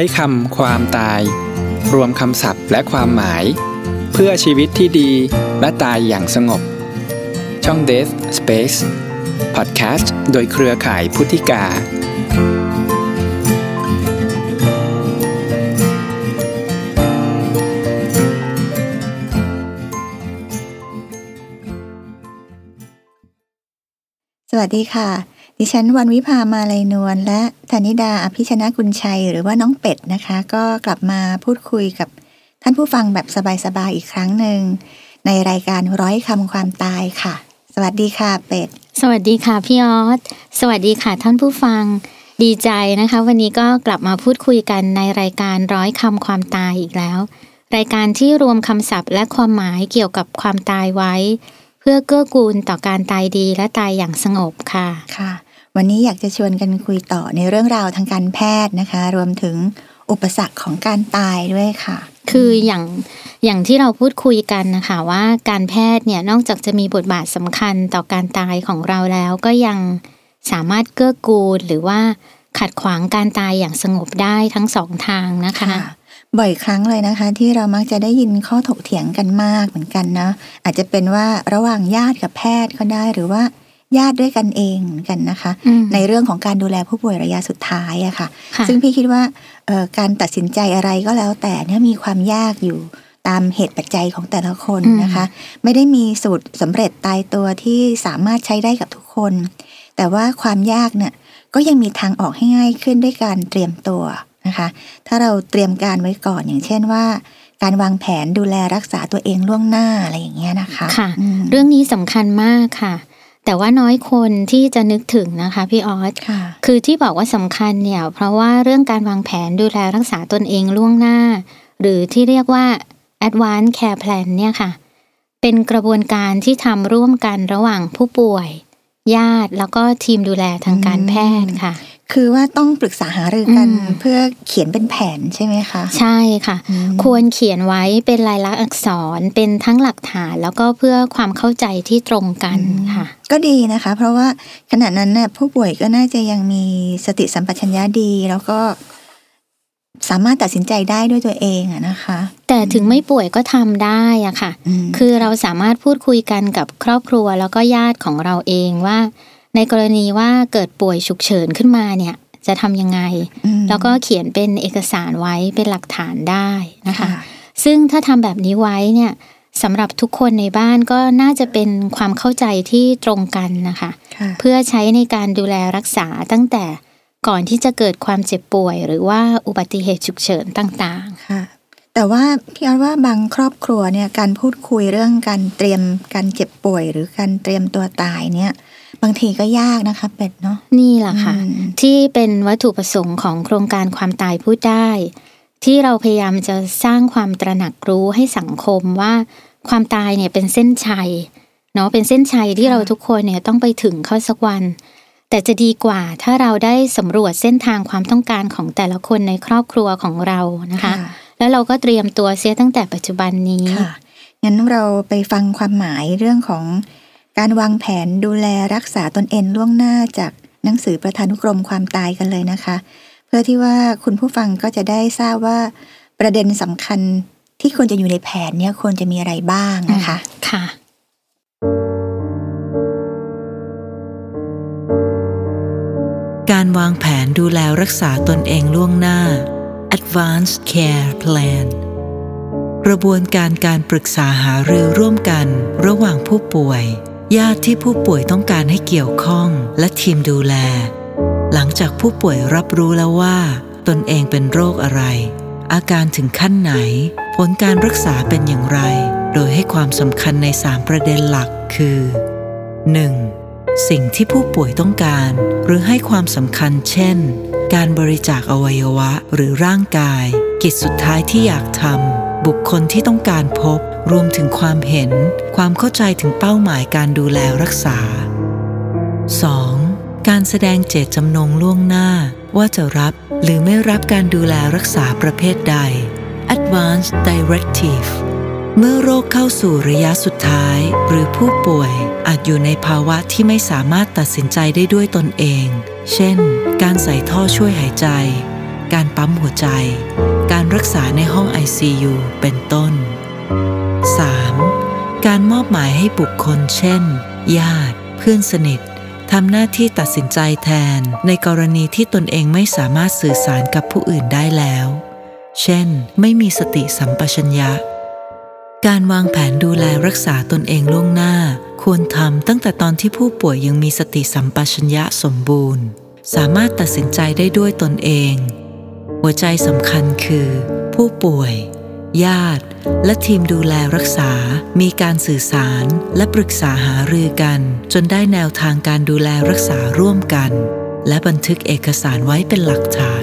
คำความตายรวมคำศัพท์และความหมายเพื่อชีวิตที่ดีและตายอย่างสงบช่อง Death Space Podcast โดยเครือข่ายพุทธิกาสวัสดีค่ะดิฉันวรรณวิภามาลัยนวลและธนิดาอภิชนะกุลชัยหรือว่าน้องเป็ดนะคะก็กลับมาพูดคุยกับท่านผู้ฟังแบบสบายๆอีกครั้งหนึ่งในรายการร้อยคำความตายค่ะสวัสดีค่ะเป็ดสวัสดีค่ะพี่ออสสวัสดีค่ะท่านผู้ฟังดีใจนะคะวันนี้ก็กลับมาพูดคุยกันในรายการร้อยคำความตายอีกแล้วรายการที่รวมคำศัพท์และความหมายเกี่ยวกับความตายไว้เพื่อเกื้อกูลต่อการตายดีและตายอย่างสงบค่ะค่ะวันนี้อยากจะชวนกันคุยต่อในเรื่องราวทางการแพทย์นะคะรวมถึงอุปสรรคของการตายด้วยค่ะคืออย่างที่เราพูดคุยกันนะคะว่าการแพทย์เนี่ยนอกจากจะมีบทบาทสำคัญต่อการตายของเราแล้วก็ยังสามารถเกื้อกูลหรือว่าขัดขวางการตายอย่างสงบได้ทั้งสองทางนะคะบ่อยครั้งเลยนะคะที่เรามักจะได้ยินข้อถกเถียงกันมากเหมือนกันนะอาจจะเป็นว่าระหว่างญาติกับแพทย์ก็ได้หรือว่าญาติด้วยกันเองเหมือนกันนะคะในเรื่องของการดูแลผู้ป่วยระยะสุดท้ายอะค่ะซึ่งพี่คิดว่าการตัดสินใจอะไรก็แล้วแต่เนี่ยมีความยากอยู่ตามเหตุปัจจัยของแต่ละคนนะคะไม่ได้มีสูตรสำเร็จตายตัวที่สามารถใช้ได้กับทุกคนแต่ว่าความยากเนี่ยก็ยังมีทางออกให้ง่ายขึ้นด้วยการเตรียมตัวนะคะถ้าเราเตรียมการไว้ก่อนอย่างเช่นว่าการวางแผนดูแลรักษาตัวเองล่วงหน้าอะไรอย่างเงี้ยนะคะค่ะเรื่องนี้สำคัญมากค่ะแต่ว่าน้อยคนที่จะนึกถึงนะคะพี่ออสคือที่บอกว่าสำคัญเนี่ยเพราะว่าเรื่องการวางแผนดูแลรักษาตนเองล่วงหน้าหรือที่เรียกว่า Advanced Care Plan เนี่ยค่ะเป็นกระบวนการที่ทำร่วมกันระหว่างผู้ป่วยญาติแล้วก็ทีมดูแลทางการแพทย์ค่ะคือว่าต้องปรึกษาหารือกันเพื่อเขียนเป็นแผนใช่ไหมคะใช่ค่ะควรเขียนไว้เป็นลายลักษณ์อักษรเป็นทั้งหลักฐานแล้วก็เพื่อความเข้าใจที่ตรงกันค่ะก็ดีนะคะเพราะว่าขณะนั้นเนี่ยผู้ป่วยก็น่าจะยังมีสติสัมปชัญญะดีแล้วก็สามารถตัดสินใจได้ด้วยตัวเองอะนะคะแต่ถึงไม่ป่วยก็ทำได้อะค่ะคือเราสามารถพูดคุยกันกับครอบครัวแล้วก็ญาติของเราเองว่าในกรณีว่าเกิดป่วยฉุกเฉินขึ้นมาเนี่ยจะทำยังไงแล้วก็เขียนเป็นเอกสารไว้เป็นหลักฐานได้นะคะซึ่งถ้าทำแบบนี้ไว้เนี่ยสำหรับทุกคนในบ้านก็น่าจะเป็นความเข้าใจที่ตรงกันนะคะเพื่อใช้ในการดูแลรักษาตั้งแต่ก่อนที่จะเกิดความเจ็บป่วยหรือว่าอุบัติเหตุฉุกเฉินต่างๆค่ะแต่ว่าพี่ออสว่าบางครอบครัวเนี่ยการพูดคุยเรื่องการเตรียมการเจ็บป่วยหรือการเตรียมตัวตายเนี่ยบางทีก็ยากนะคะเป็ดเนาะนี่แหละค่ะที่เป็นวัตถุประสงค์ของโครงการความตายพูดได้ที่เราพยายามจะสร้างความตระหนักรู้ให้สังคมว่าความตายเนี่ยเป็นเส้นชัยเนาะเป็นเส้นชัยที่เราทุกคนเนี่ยต้องไปถึงเข้าสักวันแต่จะดีกว่าถ้าเราได้สำรวจเส้นทางความต้องการของแต่ละคนในครอบครัวของเรานะคะแล้วเราก็เตรียมตัวเสียตั้งแต่ปัจจุบันนี้งั้นเราไปฟังความหมายเรื่องของการวางแผนดูแลรักษาตนเองล่วงหน้าจากหนังสือประธานุกรมความตายกันเลยนะคะเพื่อที่ว่าคุณผู้ฟังก็จะได้ทราบว่าประเด็นสำคัญที่ควรจะอยู่ในแผนเนี่ยควรจะมีอะไรบ้างนะคะค่ะการวางแผนดูแลรักษาตนเองล่วงหน้า Advanced Care Plan กระบวนการปรึกษาหารือร่วมกันระหว่างผู้ป่วยญาติที่ผู้ป่วยต้องการให้เกี่ยวข้องและทีมดูแลหลังจากผู้ป่วยรับรู้แล้วว่าตนเองเป็นโรคอะไรอาการถึงขั้นไหนผลการรักษาเป็นอย่างไรโดยให้ความสำคัญใน3ประเด็นหลักคือ 1. สิ่งที่ผู้ป่วยต้องการหรือให้ความสำคัญเช่นการบริจาคอวัยวะหรือร่างกายกิจสุดท้ายที่อยากทำบุคคลที่ต้องการพบรวมถึงความเห็นความเข้าใจถึงเป้าหมายการดูแลรักษา 2. การแสดงเจตจำนงล่วงหน้าว่าจะรับหรือไม่รับการดูแลรักษาประเภทใด Advanced Directive เมื่อโรคเข้าสู่ระยะสุดท้ายหรือผู้ป่วยอาจอยู่ในภาวะที่ไม่สามารถตัดสินใจได้ด้วยตนเองเช่นการใส่ท่อช่วยหายใจการปั๊มหัวใจการรักษาในห้อง ICU เป็นต้น 3. การมอบหมายให้บุคคลเช่นญาติเพื่อนสนิททำหน้าที่ตัดสินใจแทนในกรณีที่ตนเองไม่สามารถสื่อสารกับผู้อื่นได้แล้วเช่นไม่มีสติสัมปชัญญะการวางแผนดูแลรักษาตนเองล่วงหน้าควรทำตั้งแต่ตอนที่ผู้ป่วยยังมีสติสัมปชัญญะสมบูรณ์สามารถตัดสินใจได้ด้วยตนเองหัวใจสำคัญคือผู้ป่วยญาติและทีมดูแลรักษามีการสื่อสารและปรึกษาหารือกันจนได้แนวทางการดูแลรักษาร่วมกันและบันทึกเอกสารไว้เป็นหลักฐาน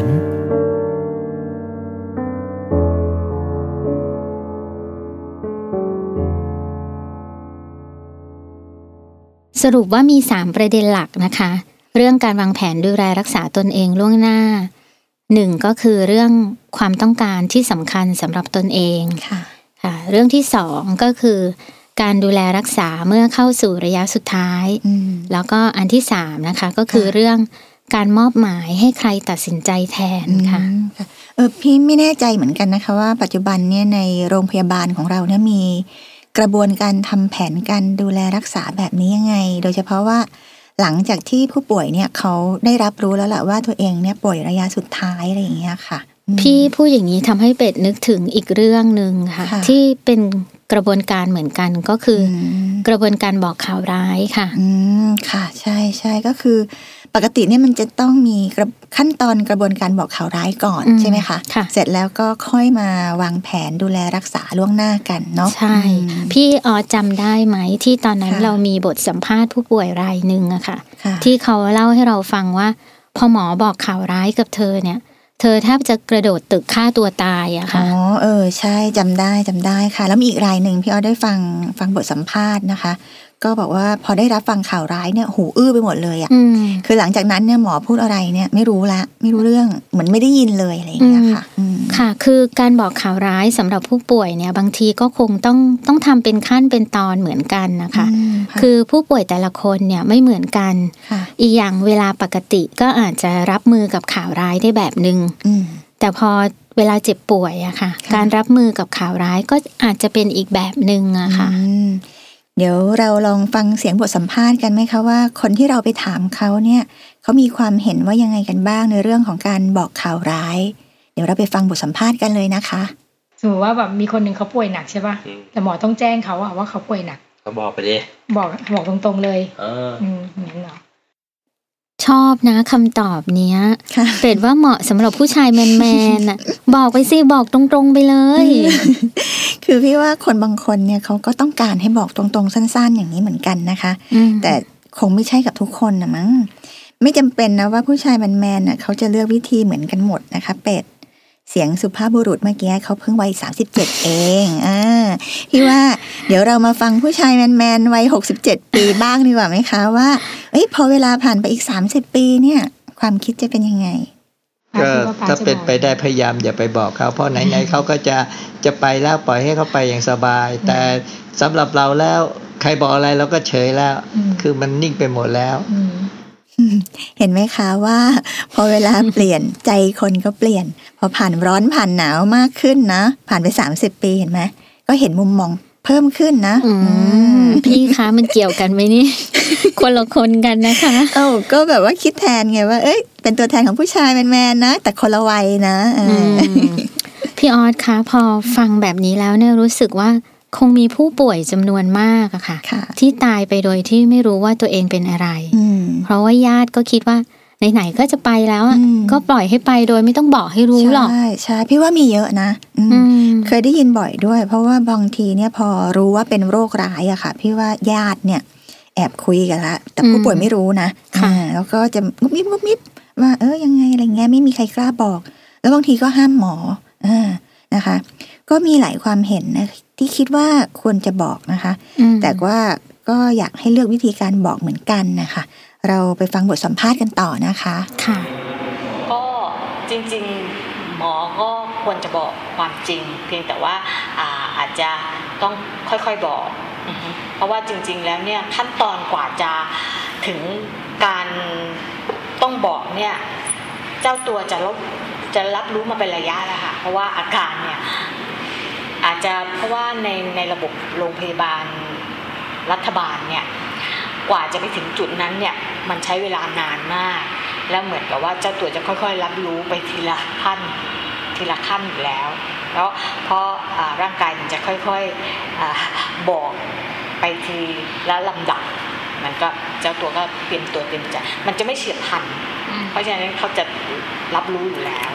สรุปว่ามี3ประเด็นหลักนะคะเรื่องการวางแผนดูแลรักษาตนเองล่วงหน้า1ก็คือเรื่องความต้องการที่สำคัญสำหรับตนเองค่ะเรื่องที่2ก็คือการดูแลรักษาเมื่อเข้าสู่ระยะสุดท้ายแล้วก็อันที่3นะคะก็คือเรื่องการมอบหมายให้ใครตัดสินใจแทนค่ะพี่ไม่แน่ใจเหมือนกันนะคะว่าปัจจุบันเนี่ยในโรงพยาบาลของเราเนี่ยมีกระบวนการทำแผนการดูแลรักษาแบบนี้ยังไงโดยเฉพาะว่าหลังจากที่ผู้ป่วยเนี่ยเขาได้รับรู้แล้วแหละว่าตัวเองเนี่ยป่วยระยะสุดท้ายอะไรอย่างเงี้ยค่ะพี่พูดอย่างนี้ทำให้เป็ดนึกถึงอีกเรื่องนึงค่ะที่เป็นกระบวนการเหมือนกันก็คือกระบวนการบอกข่าวร้ายค่ะค่ะใช่ใช่ก็คือปกติเนี่ยมันจะต้องมีขั้นตอนกระบวนการบอกข่าวร้ายก่อนใช่ไหมคะเสร็จแล้วก็ค่อยมาวางแผนดูแลรักษาล่วงหน้ากันเนาะใช่พี่จำได้ไหมที่ตอนนั้นเรามีบทสัมภาษณ์ผู้ป่วยรายนึงอะค่ะที่เขาเล่าให้เราฟังว่าพอหมอบอกข่าวร้ายกับเธอเนี่ยเธอแทบจะกระโดดตึกฆ่าตัวตายอะค่ะใช่จำได้ค่ะแล้วมีอีกรายหนึ่งพี่ได้ฟังบทสัมภาษณ์นะคะก็บอกว่าพอได้รับฟังข่าวร้ายเนี่ยหูอื้อไปหมดเลยอ่ะคือหลังจากนั้นเนี่ยหมอพูดอะไรเนี่ยไม่รู้เรื่องเหมือนไม่ได้ยินเลยอะไรอย่างเงี้ยค่ะค่ะคือการบอกข่าวร้ายสำหรับผู้ป่วยเนี่ยบางทีก็คงต้องทำเป็นขั้นเป็นตอนเหมือนกันนะคะคือผู้ป่วยแต่ละคนเนี่ยไม่เหมือนกันอีกอย่างเวลาปกติก็อาจจะรับมือกับข่าวร้ายได้แบบนึงแต่พอเวลาเจ็บป่วยอะค่ะการรับมือกับข่าวร้ายก็อาจจะเป็นอีกแบบนึงอะค่ะเดี๋ยวเราลองฟังเสียงบทสัมภาษณ์กันไหมคะว่าคนที่เราไปถามเขาเนี่ยเขามีความเห็นว่ายังไงกันบ้างในเรื่องของการบอกข่าวร้ายเดี๋ยวเราไปฟังบทสัมภาษณ์กันเลยนะคะสมมติว่าแบบมีคนหนึ่งเขาป่วยหนักใช่ป่ะแต่หมอต้องแจ้งเขาว่าเขาป่วยหนักก็บอกไปดิบอกตรงๆเลยงั้นเหรอชอบนะคำตอบเนี้ยเป็ดว่าเหมาะสำหรับผู้ชายแมนๆน่ะบอกไปสิบอกตรงๆไปเลยคือพี่ว่าคนบางคนเนี่ยเขาก็ต้องการให้บอกตรงๆสั้นๆอย่างนี้เหมือนกันนะคะแต่คงไม่ใช่กับทุกคนนะมั้งไม่จำเป็นนะว่าผู้ชายแมนๆน่ะเขาจะเลือกวิธีเหมือนกันหมดนะคะเป็ดเสียงสุภาพบุรุษเมื่อกี้เขาเพิ่งวัย37เองพี่ว่าเดี๋ยวเรามาฟังผู้ชายแมนๆวัย67ปีบ้างดีกว่าไหมคะว่าพอเวลาผ่านไปอีก30ปีเนี่ยความคิดจะเป็นยังไงก็ถ้าเป็นไปได้พยายามอย่าไปบอกเขาเพราะไหนๆเขาก็จะไปแล้วปล่อยให้เขาไปอย่างสบายแต่สำหรับเราแล้วใครบอกอะไรเราก็เฉยแล้วคือมันนิ่งไปหมดแล้วเห็นไหมคะว่าพอเวลาเปลี่ยนใจคนก็เปลี่ยนพอผ่านร้อนผ่านหนาวมากขึ้นนะผ่านไป30ปีเห็นไหมก็เห็นมุมมองเพิ่มขึ้นนะพี่คะมันเกี่ยวกันไหมนี่ คนละคนกันนะคะก็แบบว่าคิดแทนไงว่าเป็นตัวแทนของผู้ชายแมนๆนะแต่คนละวัยนะพี่ออสคะพอฟังแบบนี้แล้วเนี่ยรู้สึกว่าคงมีผู้ป่วยจำนวนมากอะค่ะที่ตายไปโดยที่ไม่รู้ว่าตัวเองเป็นอะไรเพราะว่าญาติก็คิดว่าไหนๆก็จะไปแล้วก็ปล่อยให้ไปโดยไม่ต้องบอกให้รู้หรอกใช่พี่ว่ามีเยอะนะเคยได้ยินบ่อยด้วยเพราะว่าบางทีเนี่ยพอรู้ว่าเป็นโรคร้ายอะค่ะพี่ว่าญาติเนี่ยแอบคุยกันละแต่ผู้ป่วยไม่รู้นะแล้วก็จะงุบมิบว่ายังไงอะไรเงี้ยไม่มีใครกล้าบอกแล้วบางทีก็ห้ามหมอนะคะก็มีหลายความเห็นนะที่คิดว่าควรจะบอกนะคะแต่ว่าก็อยากให้เลือกวิธีการบอกเหมือนกันนะคะเราไปฟังบทสัมภาษณ์กันต่อนะคะค่ะก็จริงๆหมอก็ควรจะบอกความจริงเพียงแต่ว่าอาจจะต้องค่อยๆบอกเพราะว่าจริงๆแล้วเนี่ยขั้นตอนกว่าจะถึงการต้องบอกเนี่ยเจ้าตัวจะรับรู้มาเป็นระยะแล้วค่ะเพราะว่าอาการเนี่ยอาจจะเพราะว่าในระบบโรงพยาบาลรัฐบาลเนี่ยกว่าจะไปถึงจุดนั้นเนี่ยมันใช้เวลานานมากแล้วเหมือนกับว่าเจ้าตัวจะค่อยๆรับรู้ไปทีละขั้นอยู่แล้วเพราะร่างกายมันจะค่อยๆบอกไปทีละลำดับมันก็เจ้าตัวก็เตรียมตัวเตรียมใจมันจะไม่เฉียบพลันเพราะฉะนั้นเขาจะรับรู้อยู่แล้ว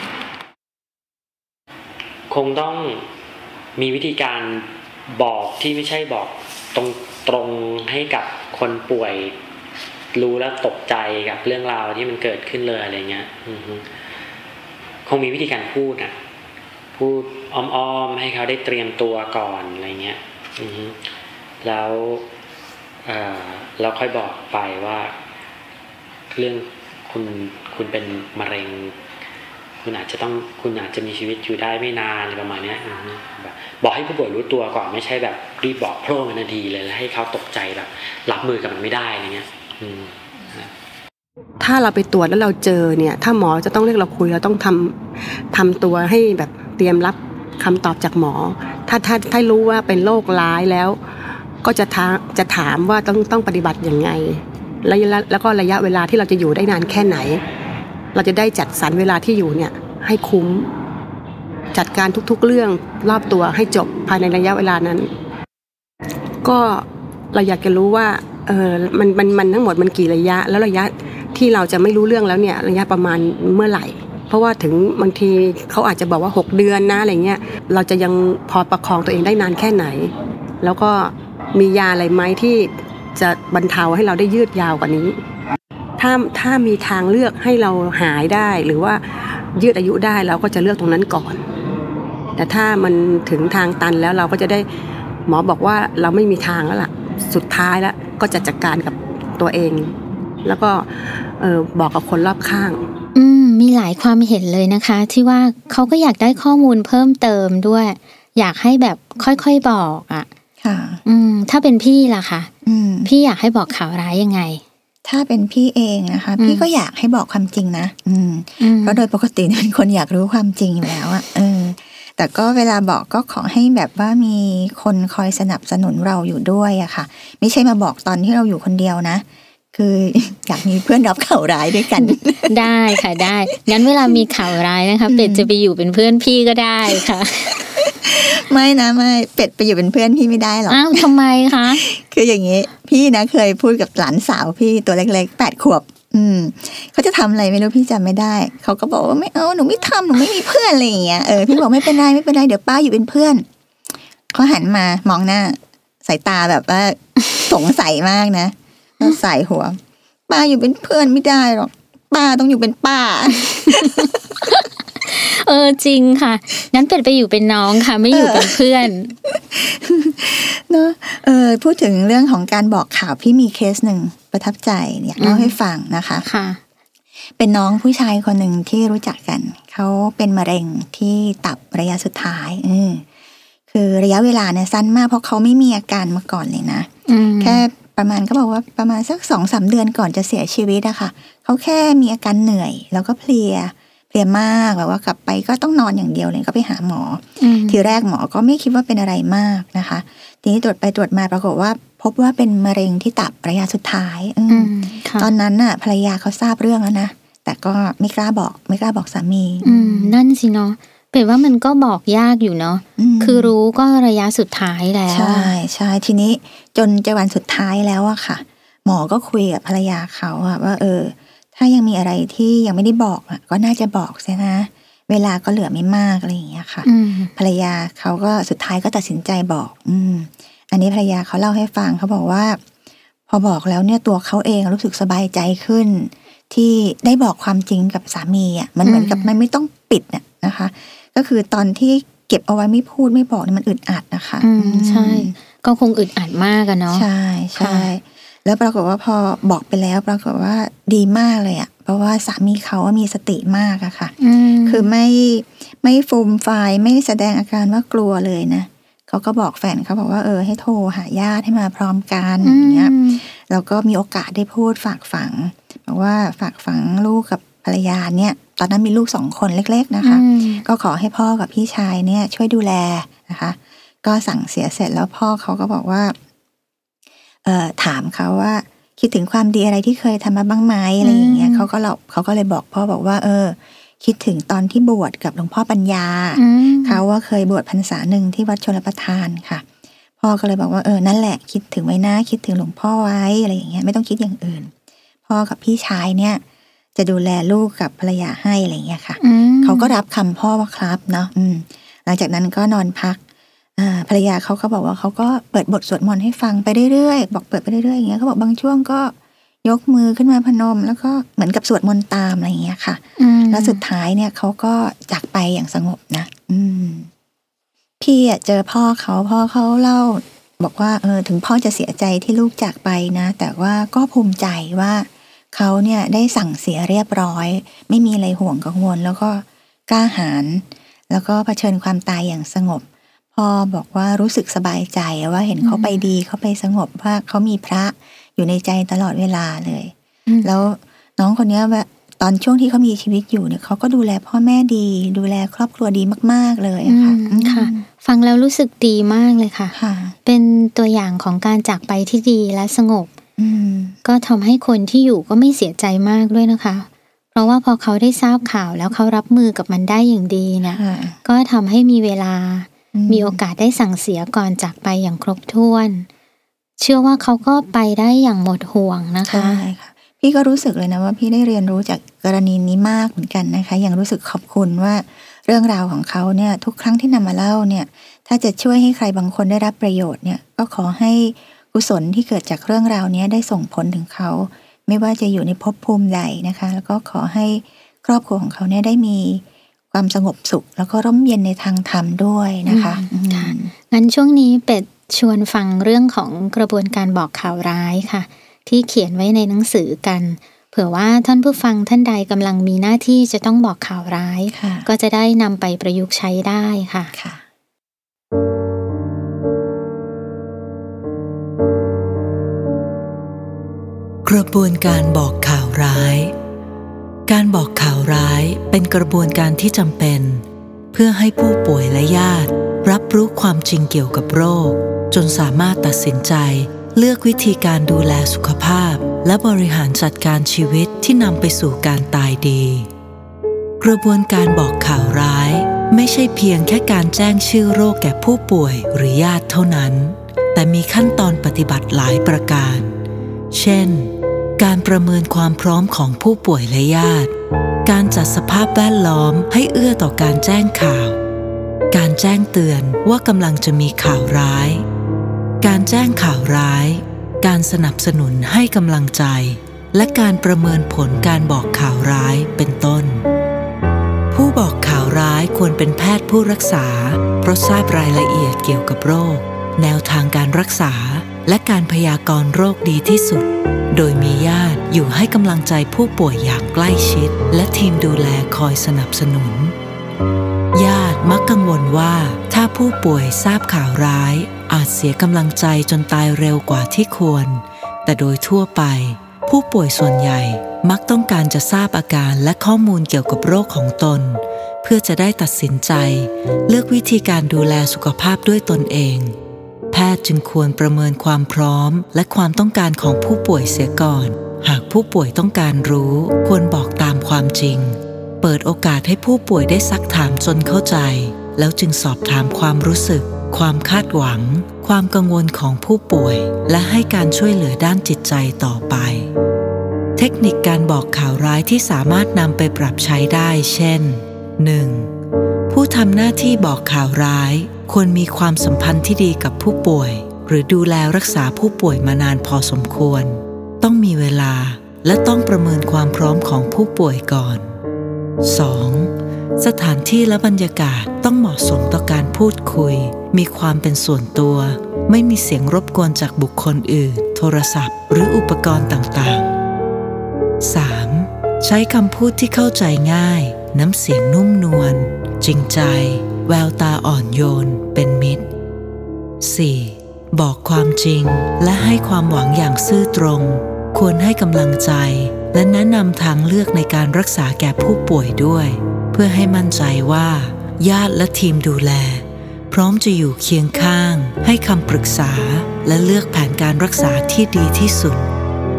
คงต้องมีวิธีการบอกที่ไม่ใช่บอกตรงให้กับคนป่วยรู้แล้วตกใจกับเรื่องราวที่มันเกิดขึ้นเลยอะไรเงี้ยคงมีวิธีการพูดอ้อมๆให้เขาได้เตรียมตัวก่อนอะไรเงี้ยแล้วค่อยบอกไปว่าเรื่องคุณเป็นมะเร็งคุณอาจจะมีชีวิตอยู่ได้ไม่นานอะไรประมาณนี้บอกให้ผู้ป่วยรู้ตัวก่อนไม่ใช่แบบรีบบอกโผล่ทันทีเลยแล้วให้เขาตกใจแบบรับมือกับมันไม่ได้อะไรเงี้ยถ้าเราไปตรวจแล้วเราเจอเนี่ยถ้าหมอจะต้องเรียกเราคุยเราต้องทำตัวให้แบบเตรียมรับคำตอบจากหมอถ้ารู้ว่าเป็นโรคร้ายแล้วก็จะถามว่าต้องปฏิบัติยังไงแล้วก็ระยะเวลาที่เราจะอยู่ได้นานแค่ไหนเราจะได้จัดสรรเวลาที่อยู่เนี่ยให้คุ้มจัดการทุกๆเรื่องรอบตัวให้จบภายในระยะเวลานั้นก็เราอยากจะรู้ว่ามันทั้งหมดมันกี่ระยะแล้วระยะที่เราจะไม่รู้เรื่องแล้วเนี่ยระยะประมาณเมื่อไหร่เพราะว่าถึงบางทีเขาอาจจะบอกว่า6 เดือนนะอะไรเงี้ยเราจะยังพอประคองตัวเองได้นานแค่ไหนแล้วก็มียาอะไรไหมที่จะบรรเทาให้เราได้ยืดยาวกว่านี้ถ้ามีทางเลือกให้เราหายได้หรือว่ายืดอายุได้เราก็จะเลือกตรงนั้นก่อนแต่ถ้ามันถึงทางตันแล้วเราก็จะได้หมอบอกว่าเราไม่มีทางแล้วล่ะสุดท้ายแล้วก็จะจัดการกับตัวเองแล้วก็บอกกับคนรอบข้างมีหลายความเห็นเลยนะคะที่ว่าเขาก็อยากได้ข้อมูลเพิ่มเติมด้วยอยากให้แบบค่อยๆบอกอ่ะค่ะถ้าเป็นพี่ล่ะคะพี่อยากให้บอกข่าวร้ายยังไงถ้าเป็นพี่เองนะคะพี่ก็อยากให้บอกความจริงนะเพราะโดยปกติเป็นคนอยากรู้ความจริงอยู่แล้วอ่ะแต่ก็เวลาบอกก็ขอให้แบบว่ามีคนคอยสนับสนุนเราอยู่ด้วยอะค่ะไม่ใช่มาบอกตอนที่เราอยู่คนเดียวนะคืออยากมีเพื่อนรับข่าวร้ายด้วยกันได้ค่ะได้งั้นเวลามีข่าวร้ายนะคะเป็ดจะไปอยู่เป็นเพื่อนพี่ก็ได้ค่ะไม่นะไม่เป็ดไปอยู่เป็นเพื่อนพี่ไม่ได้หรอกอ้าวทำไมคะคืออย่างนี้พี่นะเคยพูดกับหลานสาวพี่ตัวเล็กๆ8 ขวบเขาจะทำอะไรไม่รู้พี่จำไม่ได้เขาก็บอกว่าไม่เอาหนูไม่ทำหนูไม่มีเพื่อนอะไรอย่างเงี้ยพี่บอกไม่เป็นไรเดี๋ยวป้าอยู่เป็นเพื่อนเขาหันมามองหน้าสายตาแบบว่าสงสัยมากนะแล้วใส่หัวป้าอยู่เป็นเพื่อนไม่ได้หรอกป้าต้องอยู่เป็นป้าจริงค่ะงั้นเป็ดไปอยู่เป็นน้องค่ะไม่อยู่เป็นเพื่อนเนาะพูดถึงเรื่องของการบอกข่าวพี่มีเคสหนึ่งประทับใจเนี่ยเล่าให้ฟังนะคะค่ะเป็นน้องผู้ชายคนหนึ่งที่รู้จักกันเขาเป็นมะเร็งที่ตับระยะสุดท้ายคือระยะเวลาเนี่ยสั้นมากเพราะเขาไม่มีอาการมาก่อนเลยนะแค่ประมาณก็บอกว่าประมาณสัก 2-3 เดือนก่อนจะเสียชีวิตอะค่ะเขาแค่มีอาการเหนื่อยแล้วก็เพลียมากแบบว่ากลับไปก็ต้องนอนอย่างเดียวเลยก็ไปหาหมอทีแรกหมอก็ไม่คิดว่าเป็นอะไรมากนะคะทีนี้ตรวจไปตรวจมาปรากฏว่าพบว่าเป็นมะเร็งที่ตับระยะสุดท้ายตอนนั้นน่ะภรรยาเขาทราบเรื่องแล้วนะแต่ก็ไม่กล้าบอกสามีนั่นสิเนาะเป็นว่ามันก็บอกยากอยู่เนาะคือรู้ก็ระยะสุดท้ายแล้วใช่ทีนี้จนจะวันสุดท้ายแล้วอะค่ะหมอก็คุยกับภรรยาเขาอะว่าถ้ายังมีอะไรที่ยังไม่ได้บอกก็น่าจะบอกใช่นะเวลาก็เหลือไม่มากอะไรอย่างเงี้ยค่ะภรรยาเขาก็สุดท้ายก็ตัดสินใจบอกอันนี้ภรรยาเขาเล่าให้ฟังเขาบอกว่าพอบอกแล้วเนี่ยตัวเขาเองรู้สึกสบายใจขึ้นที่ได้บอกความจริงกับสามีอ่ะมันเหมือนกับมันไม่ต้องปิดเนี่ยนะคะก็คือตอนที่เก็บเอาไว้ไม่พูดไม่บอกมันอึดอัดนะคะใช่ก็คงอึดอัดมากอะเนาะใช่แล้วปรากฏว่าพอบอกไปแล้วปรากฏว่าดีมากเลยอ่ะเพราะว่าสามีเขามีสติมากอะค่ะคือไม่ฟูมฟายไม่แสดงอาการว่ากลัวเลยนะเขาก็บอกแฟนเขาบอกว่าให้โทรหาญาติให้มาพร้อมกันอย่างเงี้ยแล้วก็มีโอกาสได้พูดฝากฝังบอกว่าฝากฝังลูกกับภรรยาเนี่ยตอนนั้นมีลูก2 คนเล็กๆนะคะก็ขอให้พ่อกับพี่ชายเนี่ยช่วยดูแลนะคะก็สั่งเสียเสร็จแล้วพ่อเขาก็บอกว่าถามเขาว่าคิดถึงความดีอะไรที่เคยทำมาบ้างไหมอะไรอย่างเงี้ยเขาก็เลยบอกพ่อบอกว่าคิดถึงตอนที่บวชกับหลวงพ่อปัญญาเขาว่าเคยบวชพรรษาหนึ่งที่วัดชลประทานค่ะพ่อก็เลยบอกว่านั่นแหละคิดถึงไว้นะคิดถึงหลวงพ่อไว้อะไรอย่างเงี้ยไม่ต้องคิดอย่างอื่นพ่อกับพี่ชายเนี่ยจะดูแลลูกกับภรรยาให้อะไรอย่างเงี้ยค่ะเขาก็รับคำพ่อว่าครับเนาะหลังจากนั้นก็นอนพักภรรยาเขาก็บอกว่าเขาก็เปิดบทสวดมนต์ให้ฟังไปเรื่อยๆบอกเปิดไปเรื่อยๆอย่างเงี้ยเขาบอกบางช่วงก็ยกมือขึ้นมาพนมแล้วก็เหมือนกับสวดมนต์ตามอะไรอย่างเงี้ยค่ะแล้วสุดท้ายเนี่ยเขาก็จากไปอย่างสงบนะพี่เจอพ่อเขาเล่าบอกว่าถึงพ่อจะเสียใจที่ลูกจากไปนะแต่ว่าก็ภูมิใจว่าเขาเนี่ยได้สั่งเสียเรียบร้อยไม่มีอะไรห่วงกังวลแล้วก็กล้าหาญแล้วก็เผชิญความตายอย่างสงบพ่อบอกว่ารู้สึกสบายใจว่าเห็นเขาไปดีเขาไปสงบว่าเขามีพระอยู่ในใจตลอดเวลาเลยแล้วน้องคนนี้แบบตอนช่วงที่เขามีชีวิตอยู่เนี่ยเขาก็ดูแลพ่อแม่ดีดูแลครอบครัวดีมากๆเลยค่ะค่ะฟังแล้วรู้สึกดีมากเลยค่ะเป็นตัวอย่างของการจากไปที่ดีและสงบก็ทำให้คนที่อยู่ก็ไม่เสียใจมากด้วยนะคะเพราะว่าพอเขาได้ทราบข่าวแล้วเขารับมือกับมันได้อย่างดีเนี่ยก็ทำให้มีเวลามีโอกาสได้สั่งเสียก่อนจากไปอย่างครบถ้วนเชื่อว่าเขาก็ไปได้อย่างหมดห่วงนะคะใช่ค่ะพี่ก็รู้สึกเลยนะว่าพี่ได้เรียนรู้จากกรณีนี้มากเหมือนกันนะคะยังรู้สึกขอบคุณว่าเรื่องราวของเขาเนี่ยทุกครั้งที่นำมาเล่าเนี่ยถ้าจะช่วยให้ใครบางคนได้รับประโยชน์เนี่ยก็ขอให้กุศลที่เกิดจากเรื่องราวนี้ได้ส่งผลถึงเขาไม่ว่าจะอยู่ในภพภูมิใดนะคะแล้วก็ขอให้ครอบครัวของเขาเนี่ยได้มีความสงบสุขแล้วก็ร่มเย็นในทางธรรมด้วยนะคะงั้นช่วงนี้เป็ดชวนฟังเรื่องของกระบวนการบอกข่าวร้ายค่ะที่เขียนไว้ในหนังสือกันเผื่อว่าท่านผู้ฟังท่านใดกำลังมีหน้าที่จะต้องบอกข่าวร้ายก็จะได้นำไปประยุกต์ใช้ได้ค่ะกระบวนการบอกข่าวร้ายการบอกข่าวร้ายเป็นกระบวนการที่จำเป็นเพื่อให้ผู้ป่วยและญาติรับรู้ความจริงเกี่ยวกับโรคจนสามารถตัดสินใจเลือกวิธีการดูแลสุขภาพและบริหารจัดการชีวิตที่นำไปสู่การตายดีกระบวนการบอกข่าวร้ายไม่ใช่เพียงแค่การแจ้งชื่อโรคแก่ผู้ป่วยหรือญาติเท่านั้นแต่มีขั้นตอนปฏิบัติหลายประการเช่นการประเมินความพร้อมของผู้ป่วยและญาติการจัดสภาพแวดล้อมให้เอื้อต่อการแจ้งข่าวการแจ้งเตือนว่ากำลังจะมีข่าวร้ายการแจ้งข่าวร้ายการสนับสนุนให้กำลังใจและการประเมินผลการบอกข่าวร้ายเป็นต้นผู้บอกข่าวร้ายควรเป็นแพทย์ผู้รักษาเพราะทราบรายละเอียดเกี่ยวกับโรคแนวทางการรักษาและการพยากรณ์โรคดีที่สุดโดยมีญาติอยู่ให้กำลังใจผู้ป่วยอย่างใกล้ชิดและทีมดูแลคอยสนับสนุนญาติมักกังวลว่าถ้าผู้ป่วยทราบข่าวร้ายอาจเสียกำลังใจจนตายเร็วกว่าที่ควรแต่โดยทั่วไปผู้ป่วยส่วนใหญ่มักต้องการจะทราบอาการและข้อมูลเกี่ยวกับโรคของตนเพื่อจะได้ตัดสินใจเลือกวิธีการดูแลสุขภาพด้วยตนเองแพทย์จึงควรประเมินความพร้อมและความต้องการของผู้ป่วยเสียก่อนหากผู้ป่วยต้องการรู้ควรบอกตามความจริงเปิดโอกาสให้ผู้ป่วยได้ซักถามจนเข้าใจแล้วจึงสอบถามความรู้สึกความคาดหวังความกังวลของผู้ป่วยและให้การช่วยเหลือด้านจิตใจต่อไปเทคนิคการบอกข่าวร้ายที่สามารถนำไปปรับใช้ได้เช่น 1. ผู้ทำหน้าที่บอกข่าวร้ายควรมีความสัมพันธ์ที่ดีกับผู้ป่วยหรือดูแลรักษาผู้ป่วยมานานพอสมควรต้องมีเวลาและต้องประเมินความพร้อมของผู้ป่วยก่อน 2. สถานที่และบรรยากาศต้องเหมาะสมต่อการพูดคุยมีความเป็นส่วนตัวไม่มีเสียงรบกวนจากบุคคลอื่นโทรศัพท์หรืออุปกรณ์ต่างๆ 3. ใช้คำพูดที่เข้าใจง่ายน้ำเสียงนุ่มนวลจริงใจแววตาอ่อนโยนเป็นมิตร 4. บอกความจริงและให้ความหวังอย่างซื่อตรงควรให้กำลังใจและแนะนำทางเลือกในการรักษาแก่ผู้ป่วยด้วยเพื่อให้มั่นใจว่าญาติและทีมดูแลพร้อมจะอยู่เคียงข้างให้คำปรึกษาและเลือกแผนการรักษาที่ดีที่สุด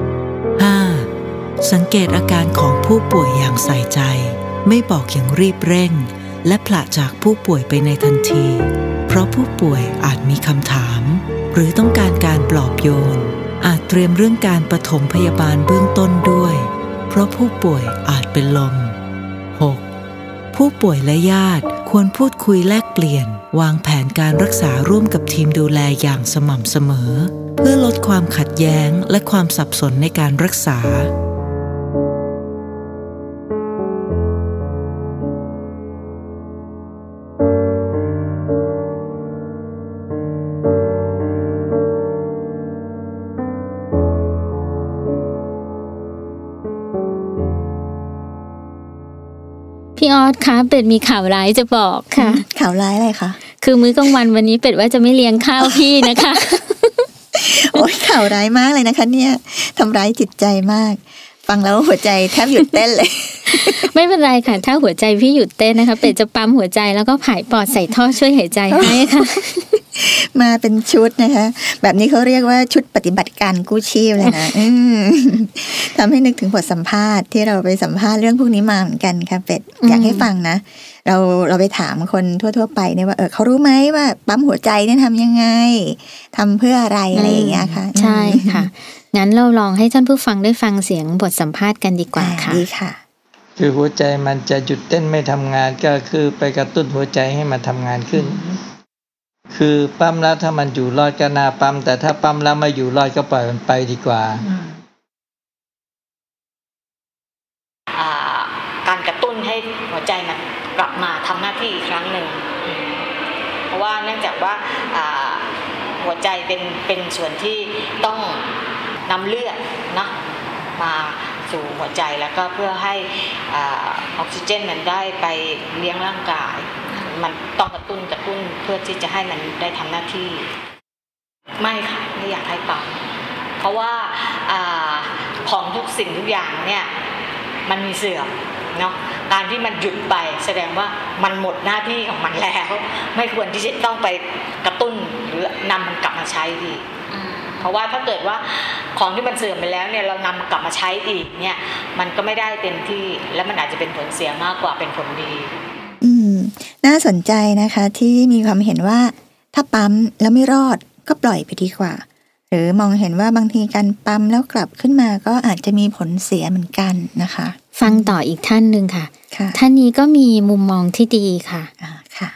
5. สังเกตอาการของผู้ป่วยอย่างใส่ใจไม่บอกอย่างรีบเร่งและผละจากผู้ป่วยไปในทันทีเพราะผู้ป่วยอาจมีคำถามหรือต้องการการปลอบโยนอาจเตรียมเรื่องการปฐมพยาบาลเบื้องต้นด้วยเพราะผู้ป่วยอาจเป็นลม 6. ผู้ป่วยและญาติควรพูดคุยแลกเปลี่ยนวางแผนการรักษาร่วมกับทีมดูแลอย่างสม่ำเสมอเพื่อลดความขัดแย้งและความสับสนในการรักษาพี่ออสคะเป็ดมีข่าวร้ายจะบอกค่ะข่าวร้ายอะไรคะคือมื้อกลางวันวันนี้เป็ดว่าจะไม่เลี้ยงข้าวพี่นะคะโอ๊ยข่าวร้ายมากเลยนะคะเนี่ยทำร้ายจิตใจมากฟังแล้วหัวใจแทบหยุดเต้นเลยไม่เป็นไรค่ะถ้าหัวใจพี่หยุดเต้นนะคะเป็ดจะปั๊มหัวใจแล้วก็ผายปอดใส่ท่อช่วยหายใจให้ค่ะมาเป็นชุดนะคะแบบนี้เขาเรียกว่าชุดปฏิบัติการกู้ชีพเลยนะทำให้นึกถึงบทสัมภาษณ์ที่เราไปสัมภาษณ์เรื่องพวกนี้มาเหมือนกันค่ะเป็ดอยากให้ฟังนะเราไปถามคนทั่วๆไปเนี่ยว่าเขารู้ไหมว่าปั๊มหัวใจเนี่ยทำยังไงทำเพื่ออะไรอะไรอย่างเงี้ยค่ะใช่ค่ะงั้นเราลองให้ท่านผู้ฟังได้ฟังเสียงบทสัมภาษณ์กันดีกว่าค่ะดีค่ะคือหัวใจมันจะหยุดเต้นไม่ทำงานก็คือไปกระตุ้นหัวใจให้มันทำงานขึ้นคือปั๊มแล้วถ้ามันอยู่รอดก็น่าปั๊มแต่ถ้าปั๊มแล้วไม่อยู่รอดก็ปล่อยมันไปดีกว่าการกระตุ้นให้หัวใจมันกลับมาทำหน้าที่อีกครั้งหนึ่งเพราะว่าเนื่องจากว่าหัวใจเป็นส่วนที่ต้องนำเลือดนะมาสู่หัวใจแล้วก็เพื่อให้ออกซิเจนมันได้ไปเลี้ยงร่างกายมันต้องกระตุ้นเพื่อที่จะให้มันได้ทำหน้าที่ไม่ค่ะไม่อยากให้ปั๊มเพราะว่าของทุกสิ่งทุกอย่างเนี่ยมันมีเสื่อมเนาะการที่มันหยุดไปแสดงว่ามันหมดหน้าที่ของมันแล้วไม่ควรที่จะต้องไปกระตุ้นหรือนำมันกลับมาใช้อีกเพราะว่าถ้าเกิดว่าของที่มันเสื่อมไปแล้วเนี่ยเรานำกลับมาใช้อีกเนี่ยมันก็ไม่ได้เต็มที่และมันอาจจะเป็นผลเสียมากกว่าเป็นผลดีน่าสนใจนะคะที่มีความเห็นว่าถ้าปั๊มแล้วไม่รอดก็ปล่อยไปดีกว่าหรือมองเห็นว่าบางทีการปั๊มแล้วกลับขึ้นมาก็อาจจะมีผลเสียเหมือนกันนะคะฟังต่ออีกท่านนึงค่ะท่านนี้ก็มีมุมมองที่ดีค่ะค่ะ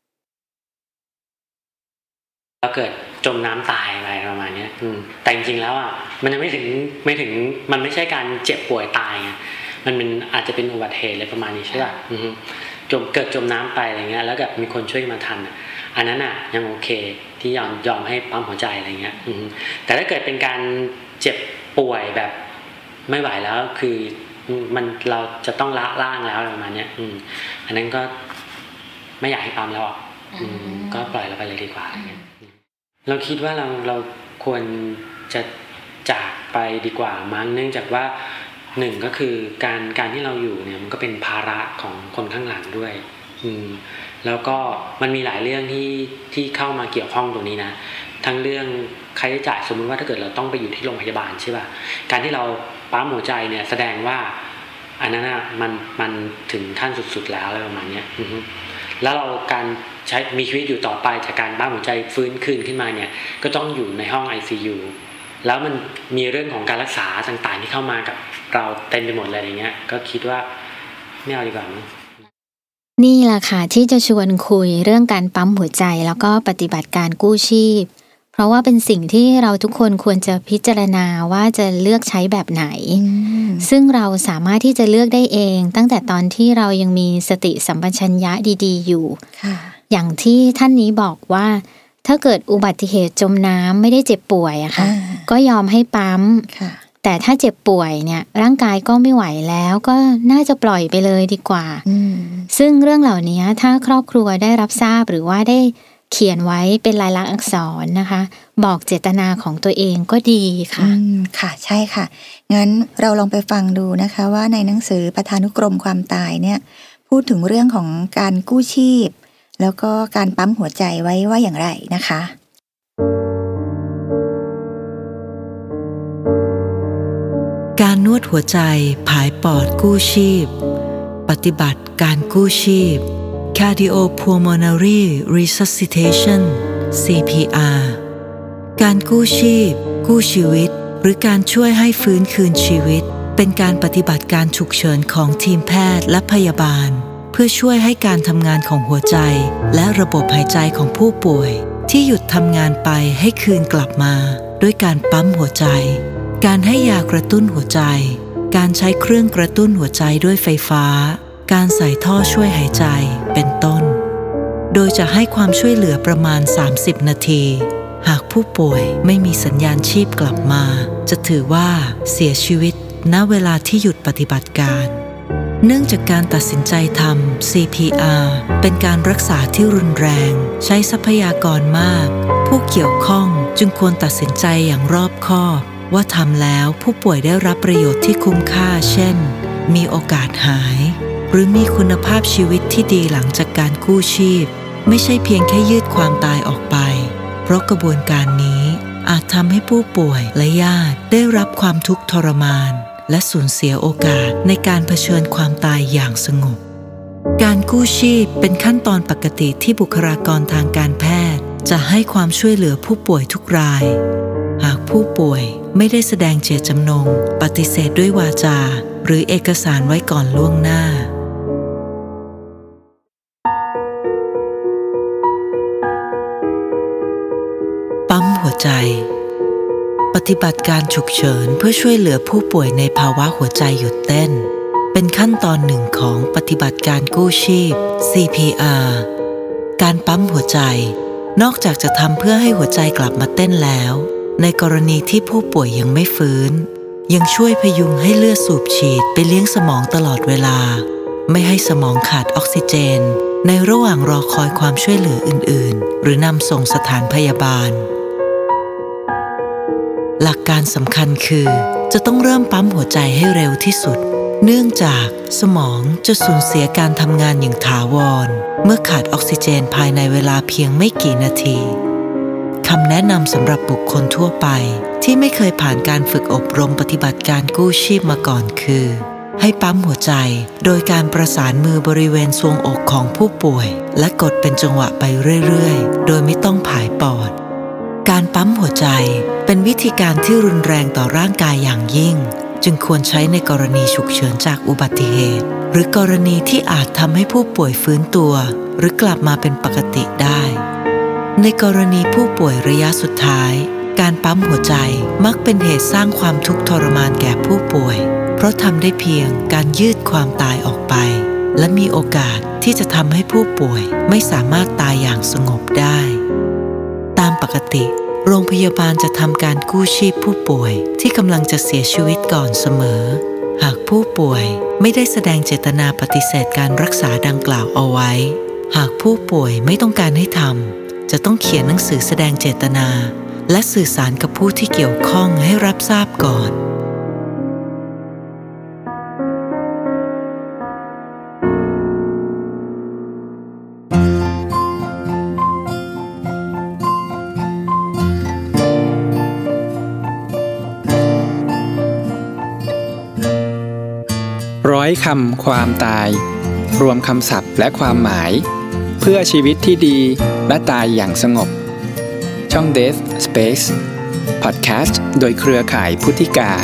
แล้วเกิดจมน้ำตายอะไรประมาณนี้แต่จริงๆแล้วอ่ะมันยังไม่ถึงมันไม่ใช่การเจ็บป่วยตายไงมันอาจจะเป็นอุบัติเหตุอะไรประมาณนี้ใช่ป่ะเกิดจมน้ำไปอะไรเงี้ยแล้วแบบมีคนช่วยมาทันอันนั้นอ่ะยังโอเคที่ยอมให้ปั๊มหัวใจอะไรเงี้ยแต่ถ้าเกิดเป็นการเจ็บป่วยแบบไม่ไหวแล้วคือมันเราจะต้องละล่างแล้วประมาณนี้อันนั้นก็ไม่อยากให้ปั๊มแล้วก็ปล่อยเราไปเลยดีกว่าอะไรเงี้ยเราคิดว่าเราควรจะจากไปดีกว่ามั้งเนื่องจากว่าหนึ่งก็คือการที่เราอยู่เนี่ยมันก็เป็นภาระของคนข้างหลังด้วยแล้วก็มันมีหลายเรื่องที่เข้ามาเกี่ยวข้องตรงนี้นะทั้งเรื่องค่าใช้จ่ายสมมติว่าถ้าเกิดเราต้องไปอยู่ที่โรงพยาบาลใช่ป่ะการที่เราปั๊มหัวใจเนี่ยแสดงว่าอันนั้นน่ะมันถึงขั้นสุดๆแล้วอะไรประมาณนี้แล้วเราการใช้มีชีวิตอยู่ต่อไปจากการปั๊มหัวใจฟื้นคืนขึ้นมาเนี่ยก็ต้องอยู่ในห้อง ICU แล้วมันมีเรื่องของการรักษาต่างๆที่เข้ามากับเราเต็มไปหมดเลยอย่างเงี้ยก็คิดว่าไม่เอาดีกว่ามั้งนี่แหละค่ะที่จะชวนคุยเรื่องการปั๊มหัวใจแล้วก็ปฏิบัติการกู้ชีพเพราะว่าเป็นสิ่งที่เราทุกคนควรจะพิจารณาว่าจะเลือกใช้แบบไหนซึ่งเราสามารถที่จะเลือกได้เองตั้งแต่ตอนที่เรายังมีสติสัมปชัญญะดีๆอยู่อย่างที่ท่านนี้บอกว่าถ้าเกิดอุบัติเหตุจมน้ำไม่ได้เจ็บป่วยอะค่ะก็ยอมให้ปั๊มแต่ถ้าเจ็บป่วยเนี่ยร่างกายก็ไม่ไหวแล้วก็น่าจะปล่อยไปเลยดีกว่าซึ่งเรื่องเหล่านี้ถ้าครอบครัวได้รับทราบหรือว่าได้เขียนไว้เป็นลายลักษณ์อักษรนะคะบอกเจตนาของตัวเองก็ดีค่ะค่ะใช่ค่ะงั้นเราลองไปฟังดูนะคะว่าในหนังสือประธานุกรมความตายเนี่ยพูดถึงเรื่องของการกู้ชีพแล้วก็การปั๊มหัวใจไว้ว่าอย่างไรนะคะการนวดหัวใจผายปอดกู้ชีพปฏิบัติการกู้ชีพ Cardiopulmonary Resuscitation CPR การกู้ชีพกู้ชีวิตหรือการช่วยให้ฟื้นคืนชีวิตเป็นการปฏิบัติการฉุกเฉินของทีมแพทย์และพยาบาลเพื่อช่วยให้การทำงานของหัวใจและระบบหายใจของผู้ป่วยที่หยุดทำงานไปให้คืนกลับมาด้วยการปั๊มหัวใจการให้ยากระตุ้นหัวใจการใช้เครื่องกระตุ้นหัวใจด้วยไฟฟ้าการใส่ท่อช่วยหายใจเป็นต้นโดยจะให้ความช่วยเหลือประมาณ30นาทีหากผู้ป่วยไม่มีสัญญาณชีพกลับมาจะถือว่าเสียชีวิตณเวลาที่หยุดปฏิบัติการเนื่องจากการตัดสินใจทำ CPR เป็นการรักษาที่รุนแรงใช้ทรัพยากรมากผู้เกี่ยวข้องจึงควรตัดสินใจอย่างรอบคอบว่าทำแล้วผู้ป่วยได้รับประโยชน์ที่คุ้มค่าเช่นมีโอกาสหายหรือมีคุณภาพชีวิตที่ดีหลังจากการกู้ชีพไม่ใช่เพียงแค่ยืดความตายออกไปเพราะกระบวนการนี้อาจทำให้ผู้ป่วยและญาติได้รับความทุกข์ทรมานและสูญเสียโอกาสในการเผชิญความตายอย่างสงบการกู้ชีพเป็นขั้นตอนปกติที่บุคลากรทางการแพทย์จะให้ความช่วยเหลือผู้ป่วยทุกรายหากผู้ป่วยไม่ได้แสดงเจตจำนงปฏิเสธด้วยวาจาหรือเอกสารไว้ก่อนล่วงหน้าปั๊มหัวใจปฏิบัติการฉุกเฉินเพื่อช่วยเหลือผู้ป่วยในภาวะหัวใจหยุดเต้นเป็นขั้นตอนหนึ่งของปฏิบัติการกู้ชีพ CPR การปั๊มหัวใจนอกจากจะทำเพื่อให้หัวใจกลับมาเต้นแล้วในกรณีที่ผู้ป่วยยังไม่ฟื้นยังช่วยพยุงให้เลือดสูบฉีดไปเลี้ยงสมองตลอดเวลาไม่ให้สมองขาดออกซิเจนในระหว่างรอคอยความช่วยเหลืออื่นๆหรือนำส่งสถานพยาบาลหลักการสำคัญคือจะต้องเริ่มปั๊มหัวใจให้เร็วที่สุดเนื่องจากสมองจะสูญเสียการทำงานอย่างถาวรเมื่อขาดออกซิเจนภายในเวลาเพียงไม่กี่นาทีคำแนะนำสำหรับบุคคลทั่วไปที่ไม่เคยผ่านการฝึกอบรมปฏิบัติการกู้ชีพมาก่อนคือให้ปั๊มหัวใจโดยการประสานมือบริเวณทรวงอกของผู้ป่วยและกดเป็นจังหวะไปเรื่อยๆโดยไม่ต้องผายปอดการปั๊มหัวใจเป็นวิธีการที่รุนแรงต่อร่างกายอย่างยิ่งจึงควรใช้ในกรณีฉุกเฉินจากอุบัติเหตุหรือกรณีที่อาจทำให้ผู้ป่วยฟื้นตัวหรือกลับมาเป็นปกติได้ในกรณีผู้ป่วยระยะสุดท้ายการปั๊มหัวใจมักเป็นเหตุสร้างความทุกข์ทรมานแก่ผู้ป่วยเพราะทำได้เพียงการยืดความตายออกไปและมีโอกาสที่จะทำให้ผู้ป่วยไม่สามารถตายอย่างสงบได้ตามปกติโรงพยาบาลจะทำการกู้ชีพผู้ป่วยที่กำลังจะเสียชีวิตก่อนเสมอหากผู้ป่วยไม่ได้แสดงเจตนาปฏิเสธการรักษาดังกล่าวเอาไว้หากผู้ป่วยไม่ต้องการให้ทำจะต้องเขียนหนังสือแสดงเจตนาและสื่อสารกับผู้ที่เกี่ยวข้องให้รับทราบก่อนร้อยคำความตายรวมคำศัพท์และความหมายเพื่อชีวิตที่ดีและตายอย่างสงบช่อง Death Space Podcast โดยเครือข่ายพุทธิกา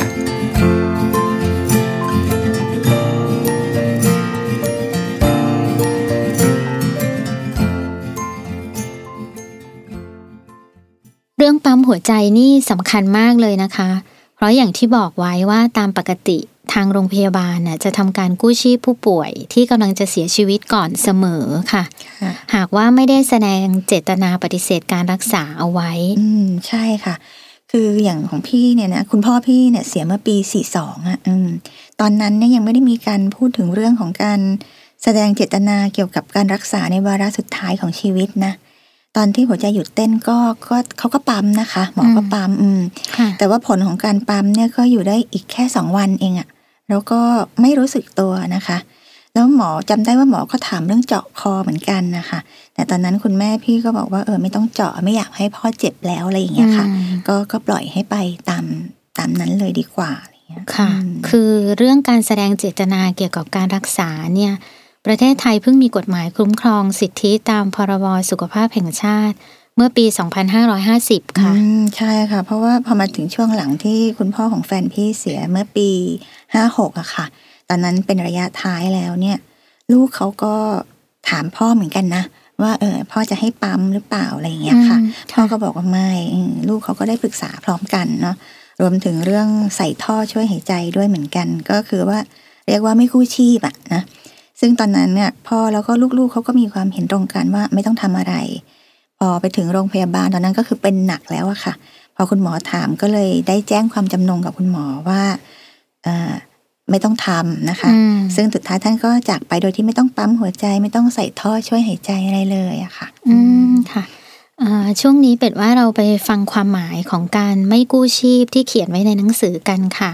เรื่องปั๊มหัวใจนี่สำคัญมากเลยนะคะเพราะอย่างที่บอกไว้ว่าตามปกติทางโรงพยาบาลน่ะจะทำการกู้ชีพผู้ป่วยที่กำลังจะเสียชีวิตก่อนเสมอค่ะหากว่าไม่ได้แสดงเจตนาปฏิเสธการรักษาเอาไว้ใช่ค่ะคืออย่างของพี่เนี่ยนะคุณพ่อพี่เนี่ยเสียเมื่อปี42อ่ะตอนนั้นเนี่ยยังไม่ได้มีการพูดถึงเรื่องของการแสดงเจตนาเกี่ยวกับการรักษาในวาระสุดท้ายของชีวิตนะตอนที่หัวใจหยุดเต้นก็เขาก็ปั๊มนะคะหมอก็ปั๊มแต่ว่าผลของการปั๊มเนี่ยก็อยู่ได้อีกแค่2 วันเองอะแล้วก็ไม่รู้สึกตัวนะคะแล้วหมอจำได้ว่าหมอก็ถามเรื่องเจาะคอเหมือนกันนะคะแต่ตอนนั้นคุณแม่พี่ก็บอกว่าไม่ต้องเจาะไม่อยากให้พ่อเจ็บแล้วอะไรอย่างเงี้ยค่ะก็ปล่อยให้ไปตามนั้นเลยดีกว่าค่ะคือเรื่องการแสดงเจตนาเกี่ยวกับการรักษาเนี่ยประเทศไทยเพิ่งมีกฎหมายคุ้มครองสิทธิตามพรบสุขภาพแห่งชาติเมื่อปี 2550 ค่ะใช่ค่ะเพราะว่าพอมาถึงช่วงหลังที่คุณพ่อของแฟนพี่เสียเมื่อปี 56อะค่ะตอนนั้นเป็นระยะท้ายแล้วเนี่ยลูกเขาก็ถามพ่อเหมือนกันนะว่าพ่อจะให้ปั๊มหรือเปล่าอะไรอย่างเงี้ยค่ะพ่อก็บอกว่าไม่ลูกเขาก็ได้ปรึกษาพร้อมกันเนาะรวมถึงเรื่องใส่ท่อช่วยหายใจด้วยเหมือนกันก็คือว่าเรียกว่าไม่กู้ชีพอะนะซึ่งตอนนั้นเนี่ยพ่อแล้วก็ลูกๆเขาก็มีความเห็นตรงกันว่าไม่ต้องทำอะไรพอไปถึงโรงพยาบาลตอนนั้นก็คือเป็นหนักแล้วอะค่ะพอคุณหมอถามก็เลยได้แจ้งความจำนงกับคุณหมอว่าไม่ต้องทำนะคะซึ่งสุดท้ายท่านก็จากไปโดยที่ไม่ต้องปั๊มหัวใจไม่ต้องใส่ท่อช่วยหายใจอะไรเลยอะค่ะค่ะช่วงนี้เป็ดว่าเราไปฟังความหมายของการไม่กู้ชีพที่เขียนไว้ในหนังสือกันค่ะ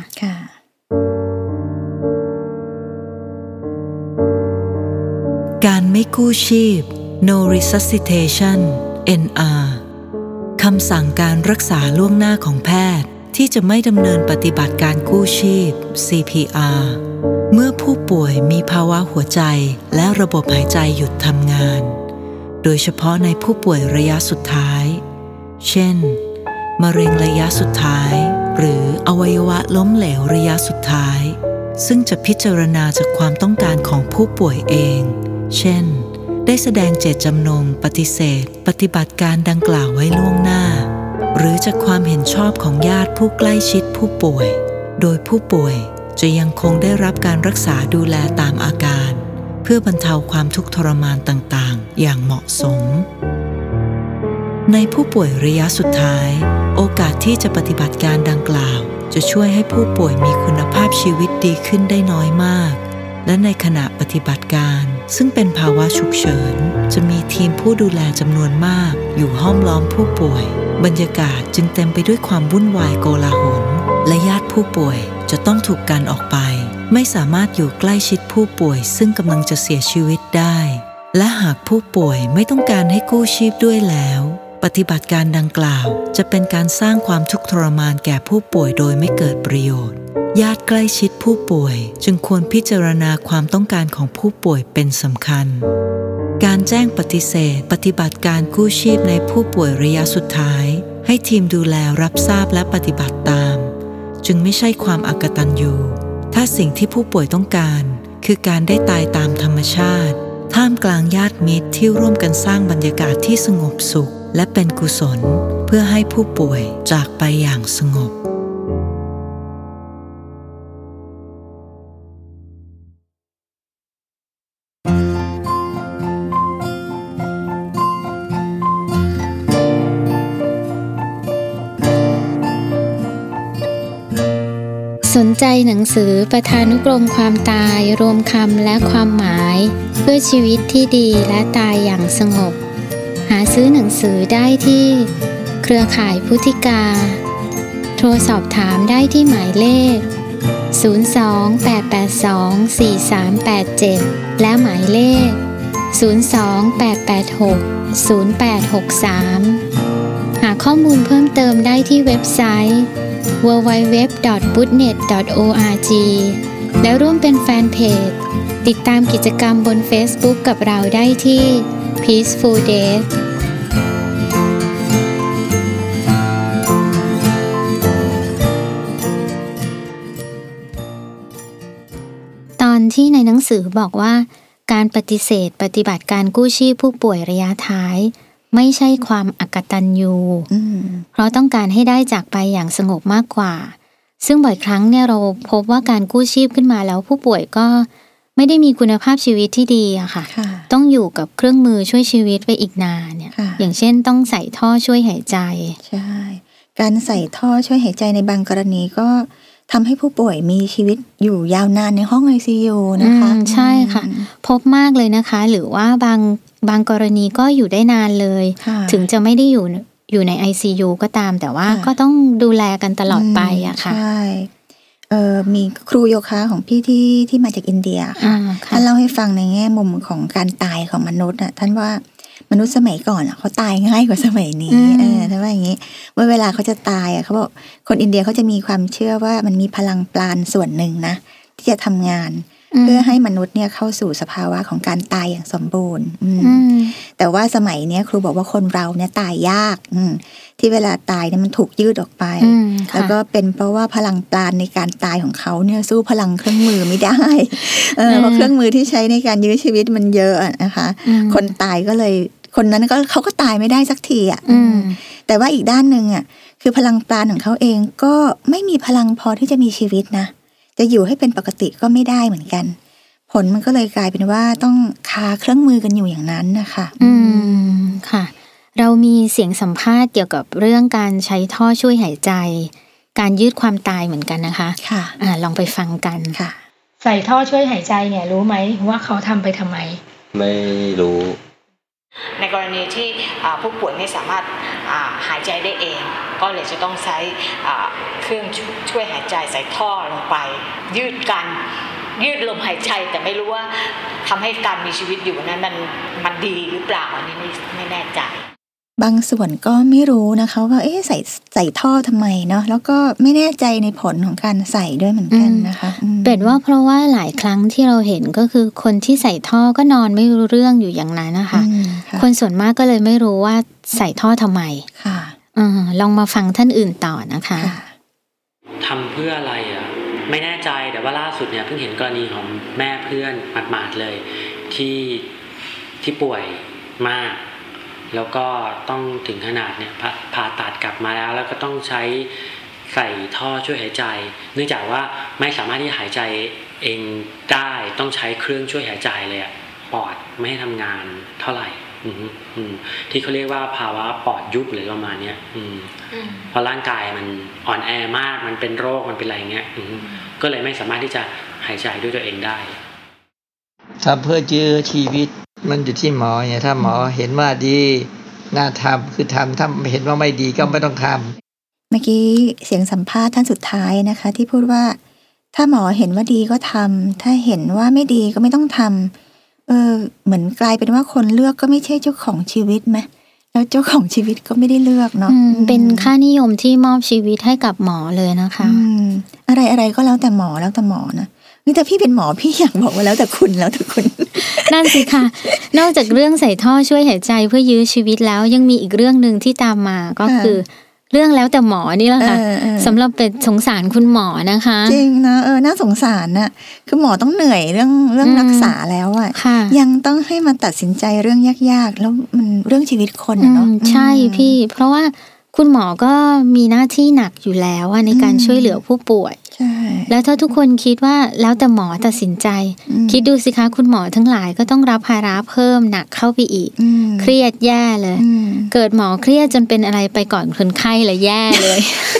การไม่กู้ชีพ No Resuscitation NR คำสั่งการรักษาล่วงหน้าของแพทย์ที่จะไม่ดำเนินปฏิบัติการกู้ชีพ CPR เมื่อผู้ป่วยมีภาวะหัวใจและระบบหายใจหยุดทำงานโดยเฉพาะในผู้ป่วยระยะสุดท้ายเช่นมะเร็งระยะสุดท้ายหรืออวัยวะล้มเหลวระยะสุดท้ายซึ่งจะพิจารณาจากความต้องการของผู้ป่วยเองเช่นได้แสดงเจตจำนงปฏิเสธปฏิบัติการดังกล่าวไว้ล่วงหน้าหรือจากความเห็นชอบของญาติผู้ใกล้ชิดผู้ป่วยโดยผู้ป่วยจะยังคงได้รับการรักษาดูแลตามอาการเพื่อบรรเทาความทุกข์ทรมานต่างๆอย่างเหมาะสมในผู้ป่วยระยะสุดท้ายโอกาสที่จะปฏิบัติการดังกล่าวจะช่วยให้ผู้ป่วยมีคุณภาพชีวิตดีขึ้นได้น้อยมากและในขณะปฏิบัติการซึ่งเป็นภาวะฉุกเฉินจะมีทีมผู้ดูแลจำนวนมากอยู่ห้อมล้อมผู้ป่วยบรรยากาศจึงเต็มไปด้วยความวุ่นวายโกลาหลและญาติผู้ป่วยจะต้องถูกกันออกไปไม่สามารถอยู่ใกล้ชิดผู้ป่วยซึ่งกำลังจะเสียชีวิตได้และหากผู้ป่วยไม่ต้องการให้กู้ชีพด้วยแล้วปฏิบัติการดังกล่าวจะเป็นการสร้างความทุกข์ทรมานแก่ผู้ป่วยโดยไม่เกิดประโยชน์ญาติใกล้ชิดผู้ป่วยจึงควรพิจารณาความต้องการของผู้ป่วยเป็นสำคัญการแจ้งปฏิเสธปฏิบัติการกู้ชีพในผู้ป่วยระยะสุดท้ายให้ทีมดูแลรับทราบและปฏิบัติตามจึงไม่ใช่ความอกตัญญูถ้าสิ่งที่ผู้ป่วยต้องการคือการได้ตายตามธรรมชาติท่ามกลางญาติมิตรที่ร่วมกันสร้างบรรยากาศที่สงบสุขและเป็นกุศลเพื่อให้ผู้ป่วยจากไปอย่างสงบสนใจหนังสือประธานุกรมความตายรวมคำและความหมายเพื่อชีวิตที่ดีและตายอย่างสงบหาซื้อหนังสือได้ที่เครือข่ายพุทธิกาโทรสอบถามได้ที่หมายเลข028824387และหมายเลข028860863หาข้อมูลเพิ่มเติมได้ที่เว็บไซต์ www.budnet.org แล้วร่วมเป็นแฟนเพจติดตามกิจกรรมบน Facebook กับเราได้ที่ Peaceful Days ตอนที่ในหนังสือบอกว่าการปฏิเสธปฏิบัติการกู้ชีพผู้ป่วยระยะท้ายไม่ใช่ความอกตัญญูเพราะต้องการให้ได้จากไปอย่างสงบมากกว่าซึ่งบ่อยครั้งเนี่ยเราพบว่าการกู้ชีพขึ้นมาแล้วผู้ป่วยก็ไม่ได้มีคุณภาพชีวิตที่ดีอะค่ะต้องอยู่กับเครื่องมือช่วยชีวิตไปอีกนานเนี่ยอย่างเช่นต้องใส่ท่อช่วยหายใจใช่การใส่ท่อช่วยหายใจในบางกรณีก็ทำให้ผู้ป่วยมีชีวิตอยู่ยาวนานในห้อง ICU นะคะใช่ค่ะพบมากเลยนะคะหรือว่าบางบางกรณีก็อยู่ได้นานเลยถึงจะไม่ได้อยู่ใน ICU ก็ตามแต่ว่าก็ต้องดูแลกันตลอดไปอะค่ะใช่มีครูโยคะของพี่ที่มาจากอินเดียค่ะท่านเล่าให้ฟังในแง่มุมของการตายของมนุษย์น่ะท่านว่ามนุษย์สมัยก่อนเขาตายง่ายกว่าสมัยนี้ท่านว่าอย่างนี้เมื่อเวลาเขาจะตายเขาบอกคนอินเดียเขาจะมีความเชื่อว่ามันมีพลังปราณส่วนหนึ่งนะที่จะทำงานเพื่อให้มนุษย์เนี่ยเข้าสู่สภาวะของการตายอย่างสมบูรณ์แต่ว่าสมัยนี้ครูบอกว่าคนเราเนี่ยตายยากที่เวลาตายเนี่ยมันถูกยืดออกไปแล้วก็เป็นเพราะว่าพลังปราณในการตายของเขาเนี่ยสู้พลังเครื่องมือไม่ได้เพราะเครื่องมือที่ใช้ในการยื้อชีวิตมันเยอะนะคะคนตายก็เลยคนนั้นก็เขาก็ตายไม่ได้สักทีอ่ะแต่ว่าอีกด้านหนึ่งอ่ะคือพลังปราณของเขาเองก็ไม่มีพลังพอที่จะมีชีวิตนะจะอยู่ให้เป็นปกติก็ไม่ได้เหมือนกันผลมันก็เลยกลายเป็นว่าต้องคาเครื่องมือกันอยู่อย่างนั้นนะคะค่ะเรามีเสียงสัมภาษณ์เกี่ยวกับเรื่องการใช้ท่อช่วยหายใจการยืดความตายเหมือนกันนะคะค่ะลองไปฟังกันค่ะใส่ท่อช่วยหายใจเนี่ยรู้ไหมว่าเขาทำไปทำไมไม่รู้ในกรณีที่ผู้ป่วยไม่สามารถหายใจได้เองก็เลยจะต้องใช้เครื่องช่วยหายใจใส่ท่อลงไปยืดลมหายใจแต่ไม่รู้ว่าทำให้การมีชีวิตอยู่นั้นมันดีหรือเปล่าอันนี้ไม่แน่ใจบางส่วนก็ไม่รู้นะคะว่าใส่ท่อทำไมเนาะแล้วก็ไม่แน่ใจในผลของการใส่ด้วยเหมือนกันนะคะเป็นว่าเพราะว่าหลายครั้งที่เราเห็นก็คือคนที่ใส่ท่อก็นอนไม่รู้เรื่องอยู่อย่างนั้นนะคะคนส่วนมากก็เลยไม่รู้ว่าใส่ท่อทำไมค่ะลองมาฟังท่านอื่นต่อนะคะทำเพื่ออะไรอ่ะไม่แน่ใจแต่ว่าล่าสุดเนี่ยเพิ่งเห็นกรณีของแม่เพื่อนหมาดๆเลยที่ป่วยมากแล้วก็ต้องถึงขนาดเนี่ยผ่าตัดกลับมาแล้วก็ต้องใช้ใส่ท่อช่วยหายใจเนื่องจากว่าไม่สามารถที่หายใจเองได้ต้องใช้เครื่องช่วยหายใจเลยอะปอดไม่ให้ทำงานเท่าไหร่ที่เขาเรียกว่าภาวะปอดยุบหรือประมาณนี้เพราะร่างกายมันอ่อนแอมากมันเป็นโรคมันเป็นอะไรเงี้ยก็เลยไม่สามารถที่จะหายใจด้วยตัวเองได้ทำเพื่อยื้อชีวิตมันอยู่ที่หมอเนี่ยถ้าหมอเห็นว่าดีน่าทำคือทำถ้าเห็นว่าไม่ดีก็ไม่ต้องทำเมื่อกี้เสียงสัมภาษณ์ท่านสุดท้ายนะคะที่พูดว่าถ้าหมอเห็นว่าดีก็ทำถ้าเห็นว่าไม่ดีก็ไม่ต้องทำเหมือนกลายเป็นว่าคนเลือกก็ไม่ใช่เจ้าของชีวิตไหมแล้วเจ้าของชีวิตก็ไม่ได้เลือกเนาะเป็นค่านิยมที่มอบชีวิตให้กับหมอเลยนะคะอะไรก็แล้วแต่หมอนะนี่แต่พี่เป็นหมอพี่อยากบอกว่าแล้วแต่คุณนั่นสิค่ะนอกจากเรื่องใส่ท่อช่วยหายใจเพื่อยื้อชีวิตแล้วยังมีอีกเรื่องนึงที่ตามมาก็คือเรื่องแล้วแต่หมอนี่แหละค่ะสำหรับเป็นสงสารคุณหมอนะคะจริงนะน่าสงสารน่ะคือหมอต้องเหนื่อยเรื่องรักษาแล้วอ่ะยังต้องให้มาตัดสินใจเรื่องยากๆแล้วมันเรื่องชีวิตคนเนาะใช่พี่เพราะว่าคุณหมอก็มีหน้าที่หนักอยู่แล้วในการช่วยเหลือผู้ป่วยแล้วถ้าทุกคนคิดว่าแล้วแต่หมอตัดสินใจคิดดูสิคะคุณหมอทั้งหลายก็ต้องรับภาระเพิ่มหนักเข้าไปอีกเครียดแย่เลยเกิดหมอเครียดจนเป็นอะไรไปก่อนคนไข้เลยแย่เลย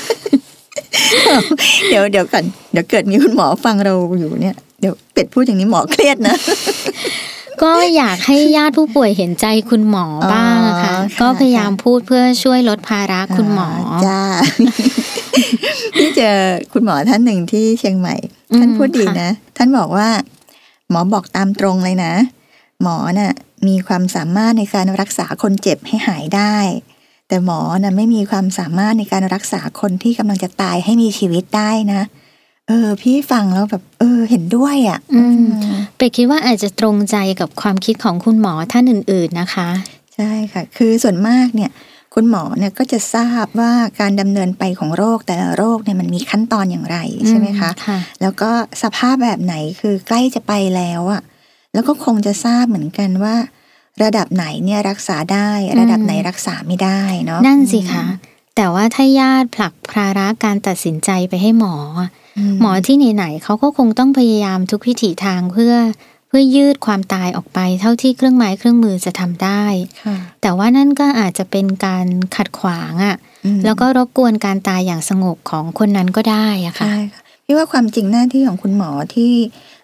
เดี๋ยวก่อนเดี๋ยวเกิดมีคุณหมอฟังเราอยู่เนี่ยเดี๋ยวเป็ดพูดอย่างนี้หมอเครียดนะก็อยากให้ญาติผู้ป่วยเห็นใจคุณหมอบ้างนะคะก็พยายามพูดเพื่อช่วยลดภาระคุณหมอจ้าที่เจอคุณหมอท่านหนึ่งที่เชียงใหม่ท่านพูดดีนะท่านบอกว่าหมอบอกตามตรงเลยนะหมอน่ะมีความสามารถในการรักษาคนเจ็บให้หายได้แต่หมอน่ะไม่มีความสามารถในการรักษาคนที่กำลังจะตายให้มีชีวิตได้นะพี่ฟังแล้วแบบเห็นด้วยอ่ะเป็ดคิดว่าอาจจะตรงใจกับความคิดของคุณหมอท่านอื่นๆนะคะใช่ค่ะคือส่วนมากเนี่ยคุณหมอเนี่ยก็จะทราบว่าการดำเนินไปของโรคแต่ละโรคเนี่ยมันมีขั้นตอนอย่างไรใช่ไหมคะแล้วก็สภาพแบบไหนคือใกล้จะไปแล้วอ่ะแล้วก็คงจะทราบเหมือนกันว่าระดับไหนเนี่ยรักษาได้ระดับไหนรักษาไม่ได้เนาะนั่นสิคะแต่ว่าถ้าญาติผลักภาระการตัดสินใจไปให้หมอที่ไหนๆเขาก็คงต้องพยายามทุกวิถีทางเพื่อยืดความตายออกไปเท่าที่เครื่องไม้เครื่องมือจะทำได้แต่ว่านั่นก็อาจจะเป็นการขัดขวางแล้วก็รบกวนการตายอย่างสงบของคนนั้นก็ได้อะค่ะพี่ว่าความจริงหน้าที่ของคุณหมอที่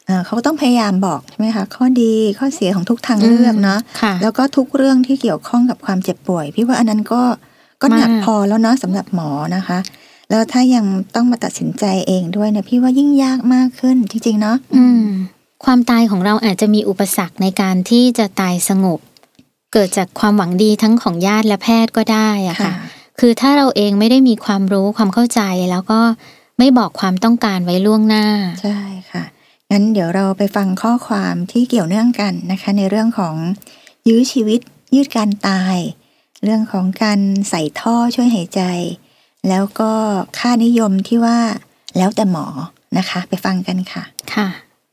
เขาก็ต้องพยายามบอกใช่ไหมคะข้อดีข้อเสียของทุกทางเลือกเนาะแล้วก็ทุกเรื่องที่เกี่ยวข้องกับความเจ็บป่วยพี่ว่าอันนั้นก็หนักพอแล้วเนาะสำหรับหมอนะคะแล้วถ้ายังต้องมาตัดสินใจเองด้วยเนี่ยพี่ว่ายิ่งยากมากขึ้นจริงๆเนาะความตายของเราอาจจะมีอุปสรรคในการที่จะตายสงบเกิดจากความหวังดีทั้งของญาติและแพทย์ก็ได้อะค่ะคือถ้าเราเองไม่ได้มีความรู้ความเข้าใจแล้วก็ไม่บอกความต้องการไว้ล่วงหน้าใช่ค่ะงั้นเดี๋ยวเราไปฟังข้อความที่เกี่ยวเนื่องกันนะคะในเรื่องของยื้อชีวิตยืดการตายเรื่องของการใส่ท่อช่วยหายใจแล้วก็ค่านิยมที่ว่าแล้วแต่หมอนะคะไปฟังกันค่ะค่ะ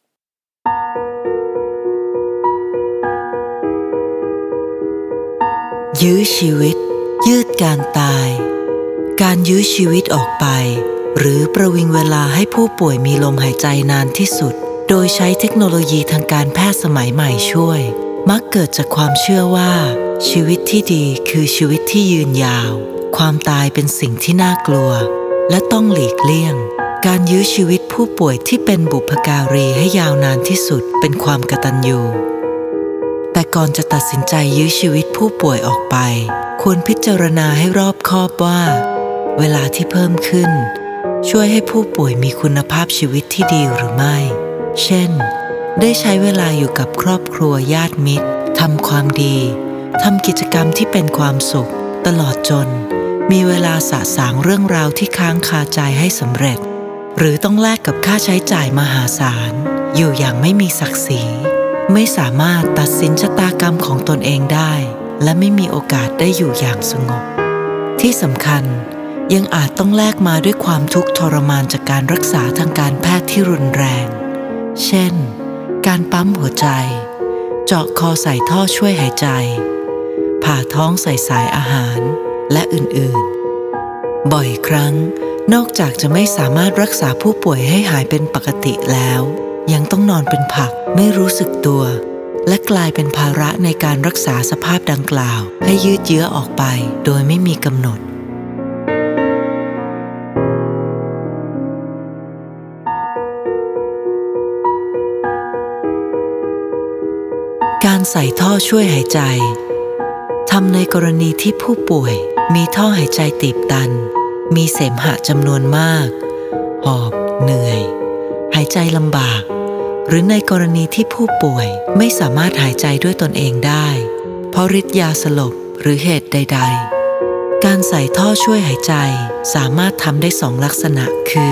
ยื้อชีวิตยืดการตายการยื้อชีวิตออกไปหรือประวิงเวลาให้ผู้ป่วยมีลมหายใจนานที่สุดโดยใช้เทคโนโลยีทางการแพทย์สมัยใหม่ช่วยมักเกิดจากความเชื่อว่าชีวิตที่ดีคือชีวิตที่ยืนยาวความตายเป็นสิ่งที่น่ากลัวและต้องหลีกเลี่ยงการยื้อชีวิตผู้ป่วยที่เป็นบุพการีให้ยาวนานที่สุดเป็นความกตัญญูแต่ก่อนจะตัดสินใจยื้อชีวิตผู้ป่วยออกไปควรพิจารณาให้รอบคอบว่าเวลาที่เพิ่มขึ้นช่วยให้ผู้ป่วยมีคุณภาพชีวิตที่ดีหรือไม่เช่นได้ใช้เวลาอยู่กับครอบครัวญาติมิตรทำความดีทำกิจกรรมที่เป็นความสุขตลอดจนมีเวลาสะสางเรื่องราวที่ค้างคาใจให้สำเร็จหรือต้องแลกกับค่าใช้จ่ายมหาศาลอยู่อย่างไม่มีศักดิ์ศรีไม่สามารถตัดสินชะตากรรมของตนเองได้และไม่มีโอกาสได้อยู่อย่างสงบที่สำคัญยังอาจต้องแลกมาด้วยความทุกข์ทรมานจากการรักษาทางการแพทย์ที่รุนแรงเช่นการปั๊มหัวใจเจาะคอใส่ท่อช่วยหายใจผ่าท้องใส่สายอาหารและอื่นๆบ่อยครั้งนอกจากจะไม่สามารถรักษาผู้ป่วยให้หายเป็นปกติแล้วยังต้องนอนเป็นผักไม่รู้สึกตัวและกลายเป็นภาระในการรักษาสภาพดังกล่าวให้ยืดเยื้อออกไปโดยไม่มีกำหนดการใส่ท่อช่วยหายใจทำในกรณีที่ผู้ป่วยมีท่อหายใจตีบตันมีเสมหะจำนวนมากหอบเหนื่อยหายใจลำบากหรือในกรณีที่ผู้ป่วยไม่สามารถหายใจด้วยตนเองได้เพราะฤทธิ์ยาสลบหรือเหตุใดๆการใส่ท่อช่วยหายใจสามารถทำได้2ลักษณะคือ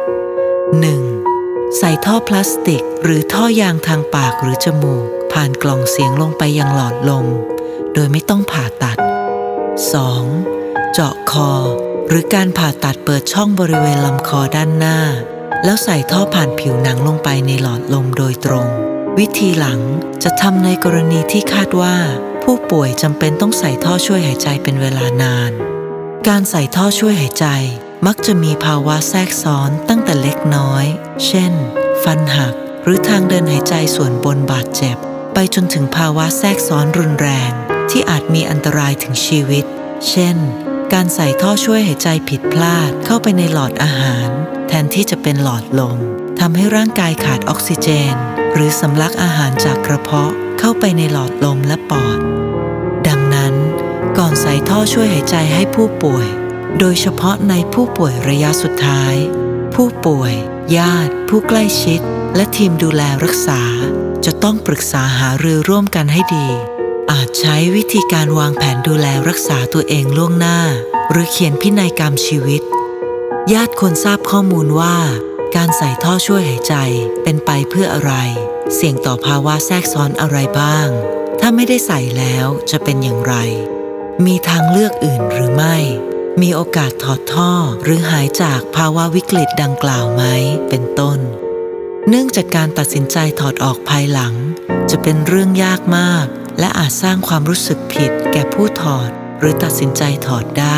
1. ใส่ท่อพลาสติกหรือท่อยางทางปากหรือจมูกผ่านกล่องเสียงลงไปยังหลอดลมโดยไม่ต้องผ่าตัด 2. เจาะคอหรือการผ่าตัดเปิดช่องบริเวณลำคอด้านหน้าแล้วใส่ท่อผ่านผิวหนังลงไปในหลอดลมโดยตรงวิธีหลังจะทำในกรณีที่คาดว่าผู้ป่วยจำเป็นต้องใส่ท่อช่วยหายใจเป็นเวลานานการใส่ท่อช่วยหายใจมักจะมีภาวะแทรกซ้อนตั้งแต่เล็กน้อยเช่นฟันหักหรือทางเดินหายใจส่วนบนบาดเจ็บไปจนถึงภาวะแทรกซ้อนรุนแรงที่อาจมีอันตรายถึงชีวิตเช่นการใส่ท่อช่วยหายใจผิดพลาดเข้าไปในหลอดอาหารแทนที่จะเป็นหลอดลมทำให้ร่างกายขาดออกซิเจนหรือสำลักอาหารจากกระเพาะเข้าไปในหลอดลมและปอดดังนั้นก่อนใส่ท่อช่วยหายใจให้ผู้ป่วยโดยเฉพาะในผู้ป่วยระยะสุดท้ายผู้ป่วยญาติผู้ใกล้ชิดและทีมดูแลรักษาจะต้องปรึกษาหารือร่วมกันให้ดีอาจใช้วิธีการวางแผนดูแลรักษาตัวเองล่วงหน้าหรือเขียนพินัยกรรมชีวิตญาติควรทราบข้อมูลว่าการใส่ท่อช่วยหายใจเป็นไปเพื่ออะไรเสี่ยงต่อภาวะแทรกซ้อนอะไรบ้างถ้าไม่ได้ใส่แล้วจะเป็นอย่างไรมีทางเลือกอื่นหรือไม่มีโอกาสถอดท่อหรือหายจากภาวะวิกฤตดังกล่าวไหมเป็นต้นเนื่องจากการตัดสินใจถอดออกภายหลังจะเป็นเรื่องยากมากและอาจสร้างความรู้สึกผิดแก่ผู้ถอดหรือตัดสินใจถอดได้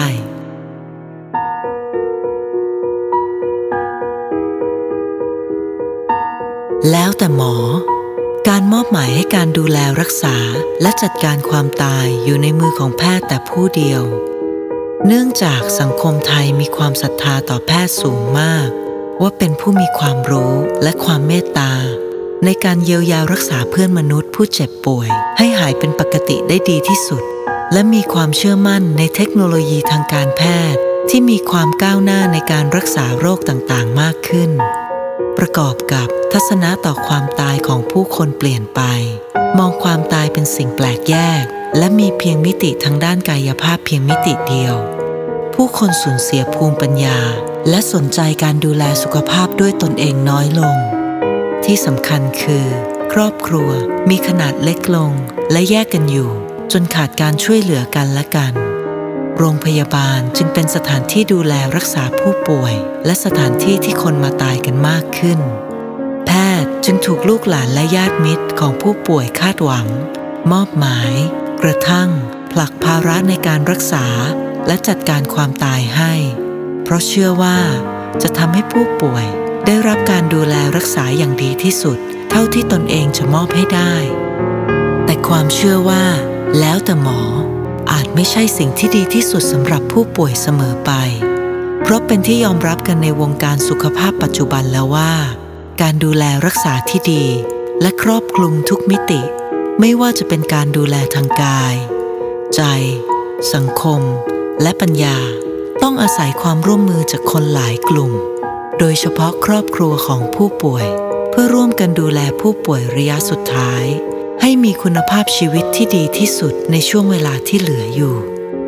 แล้วแต่หมอการมอบหมายให้การดูแลรักษาและจัดการความตายอยู่ในมือของแพทย์แต่ผู้เดียวเนื่องจากสังคมไทยมีความศรัทธาต่อแพทย์สูงมากว่าเป็นผู้มีความรู้และความเมตตาในการเยียวยารักษาเพื่อนมนุษย์ผู้เจ็บป่วยให้หายเป็นปกติได้ดีที่สุดและมีความเชื่อมั่นในเทคโนโลยีทางการแพทย์ที่มีความก้าวหน้าในการรักษาโรคต่างๆมากขึ้นประกอบกับทัศนะต่อความตายของผู้คนเปลี่ยนไปมองความตายเป็นสิ่งแปลกแยกและมีเพียงมิติทางด้านกายภาพเพียงมิติเดียวผู้คนสูญเสียภูมิปัญญาและสนใจการดูแลสุขภาพด้วยตนเองน้อยลงที่สำคัญคือครอบครัวมีขนาดเล็กลงและแยกกันอยู่จนขาดการช่วยเหลือกันและกันโรงพยาบาลจึงเป็นสถานที่ดูแลรักษาผู้ป่วยและสถานที่ที่คนมาตายกันมากขึ้นแพทย์จึงถูกลูกหลานและญาติมิตรของผู้ป่วยคาดหวังมอบหมายกระทั่งผลักภาระในการรักษาและจัดการความตายให้เพราะเชื่อว่าจะทำให้ผู้ป่วยได้รับการดูแลรักษาอย่างดีที่สุดเท่าที่ตนเองจะมอบให้ได้แต่ความเชื่อว่าแล้วแต่หมออาจไม่ใช่สิ่งที่ดีที่สุดสำหรับผู้ป่วยเสมอไปเพราะเป็นที่ยอมรับกันในวงการสุขภาพปัจจุบันแล้วว่าการดูแลรักษาที่ดีและครอบคลุมทุกมิติไม่ว่าจะเป็นการดูแลทางกายใจสังคมและปัญญาต้องอาศัยความร่วมมือจากคนหลายกลุ่มโดยเฉพาะครอบครัวของผู้ป่วยเพื่อร่วมกันดูแลผู้ป่วยระยะสุดท้ายให้มีคุณภาพชีวิตที่ดีที่สุดในช่วงเวลาที่เหลืออยู่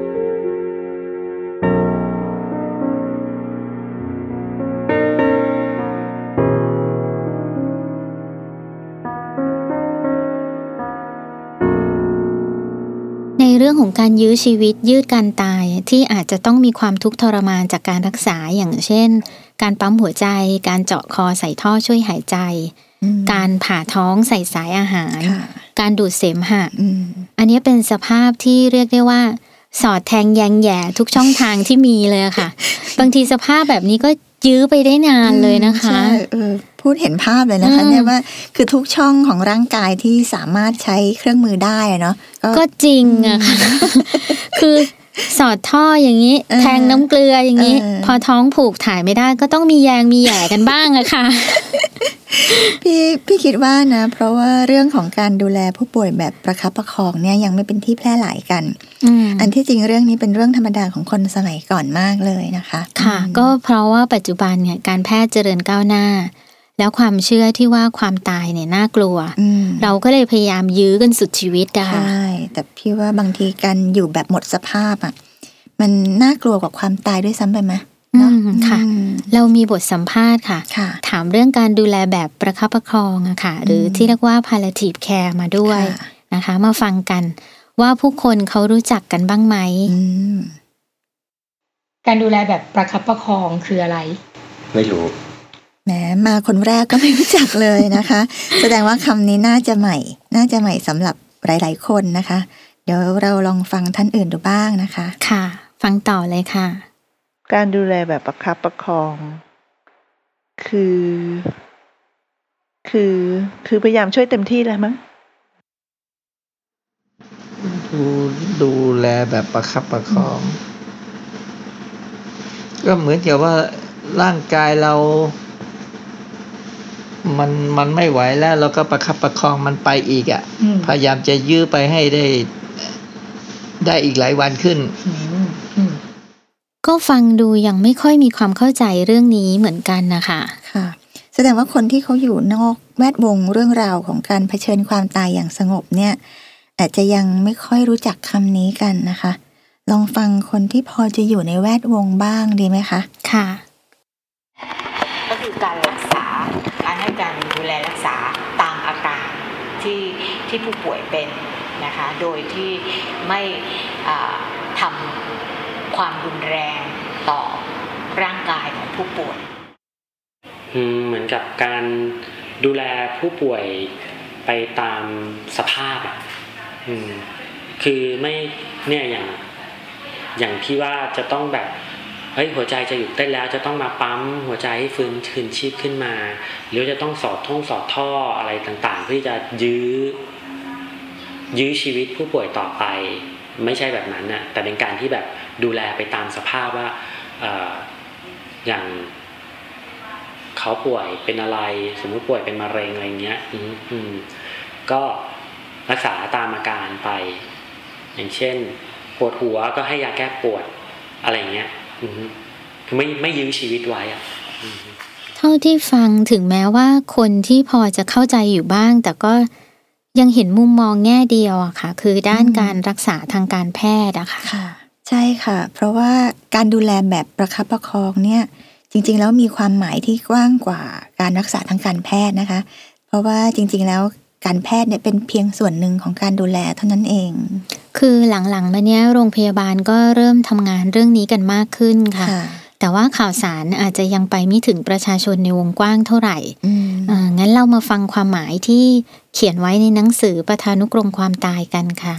ในเรื่องของการยื้อชีวิตยืดการตายที่อาจจะต้องมีความทุกข์ทรมานจากการรักษาอย่างเช่นการปั๊มหัวใจการเจาะคอใส่ท่อช่วยหายใจการผ่าท้องใส่สายอาหารการดูดเสมหะอันนี้เป็นสภาพที่เรียกได้ว่าสอดแทงแยงแย่ทุกช่องทางที่มีเลยค่ะบางทีสภาพแบบนี้ก็ยื้อไปได้นานเลยนะคะพูดเห็นภาพเลยนะคะเนี่ยว่าคือทุกช่องของร่างกายที่สามารถใช้เครื่องมือได้เนาะก็จริงอะค่ะคือสอดท่ออย่างนี้แทงน้ำเกลืออย่างนี้พอท้องผูกถ่ายไม่ได้ก็ต้องมีแยงมีแหย่กันบ้างอะค่ะพี่คิดว่านะเพราะว่าเรื่องของการดูแลผู้ป่วยแบบประคับประคองเนี่ยยังไม่เป็นที่แพร่หลายกันอันที่จริงเรื่องนี้เป็นเรื่องธรรมดาของคนสมัยก่อนมากเลยนะคะค่ะก็เพราะว่าปัจจุบันเนี่ยการแพทย์เจริญก้าวหน้าแล้วความเชื่อที่ว่าความตายเนี่ยน่ากลัวเราก็เลยพยายามยื้อกันสุดชีวิตอะใช่แต่พี่ว่าบางทีการอยู่แบบหมดสภาพอะมันน่ากลัวกว่าความตายด้วยซ้ำไปไหมค่ะเรามีบทสัมภาษณ์ค่ะถามเรื่องการดูแลแบบประคับประคองอะค่ะหรือที่เรียกว่า palliative care มาด้วยนะคะมาฟังกันว่าผู้คนเขารู้จักกันบ้างไหมการดูแลแบบประคับประคองคืออะไรไม่รู้แหมมาคนแรกก็ไม่รู้จักเลยนะคะ แสดงว่าคำนี้น่าจะใหม่สำหรับหลายๆคนนะคะเดี๋ยวเราลองฟังท่านอื่นดูบ้างนะคะค่ะฟังต่อเลยค่ะการดูแลแบบประคับประคองคือพยายามช่วยเต็มที่เลยมั้งดูแลแบบประคับประคองก็เหมือนกับว่าร่างกายเรามันไม่ไหวแล้วเราก็ประคับประคองมันไปอีกอ่ะพยายามจะยื้อไปให้ได้อีกหลายวันขึ้นก็ฟังดูยังไม่ค่อยมีความเข้าใจเรื่องนี้เหมือนกันนะคะค่ะแสดงว่าคนที่เขาอยู่นอกแวดวงเรื่องราวของการเผชิญความตายอย่างสงบเนี่ยอาจจะยังไม่ค่อยรู้จักคำนี้กันนะคะลองฟังคนที่พอจะอยู่ในแวดวงบ้างดีไหมคะค่ะก็คือการรักษาการให้การดูแลรักษาตามอาการที่ผู้ป่วยเป็นนะคะโดยที่ไม่ทำความรุนแรงต่อร่างกายของผู้ป่วยเหมือนกับการดูแลผู้ป่วยไปตามสภาพคือไม่เนี่ยอย่างที่ว่าจะต้องแบบหัวใจจะหยุดเต้นแล้วจะต้องมาปั๊มหัวใจให้ฟื้นคืนชีพขึ้นมาหรือจะต้องสอดท่ออะไรต่างๆเพื่อจะยื้อชีวิตผู้ป่วยต่อไปไม่ใช่แบบนั้นนะแต่เป็นการที่แบบดูแลไปตามสภาพว่าอย่างเขาป่วยเป็นอะไรสมมติป่วยเป็นมะเร็งอะไรเงี้ยก็รักษาตามอาการไปอย่างเช่นปวดหัวก็ให้ยาแก้ปวดอะไรเงี้ยคือไม่ยื้อชีวิตไว้อะเท่าที่ฟังถึงแม้ว่าคนที่พอจะเข้าใจอยู่บ้างแต่ก็ยังเห็นมุมมองแง่เดียวอะค่ะคือด้านการรักษาทางการแพทย์อะค่ะใช่ค่ะเพราะว่าการดูแลแบบประคับประคองเนี่ยจริงๆแล้วมีความหมายที่กว้างกว่าการรักษาทางการแพทย์นะคะเพราะว่าจริงๆแล้วการแพทย์เนี่ยเป็นเพียงส่วนหนึ่งของการดูแลเท่านั้นเองคือหลังๆมาเนี้ยโรงพยาบาลก็เริ่มทำงานเรื่องนี้กันมากขึ้นค่ะแต่ว่าข่าวสารอาจจะยังไปไม่ถึงประชาชนในวงกว้างเท่าไหร่งั้นเรามาฟังความหมายที่เขียนไว้ในหนังสือประธานุกรมความตายกันค่ะ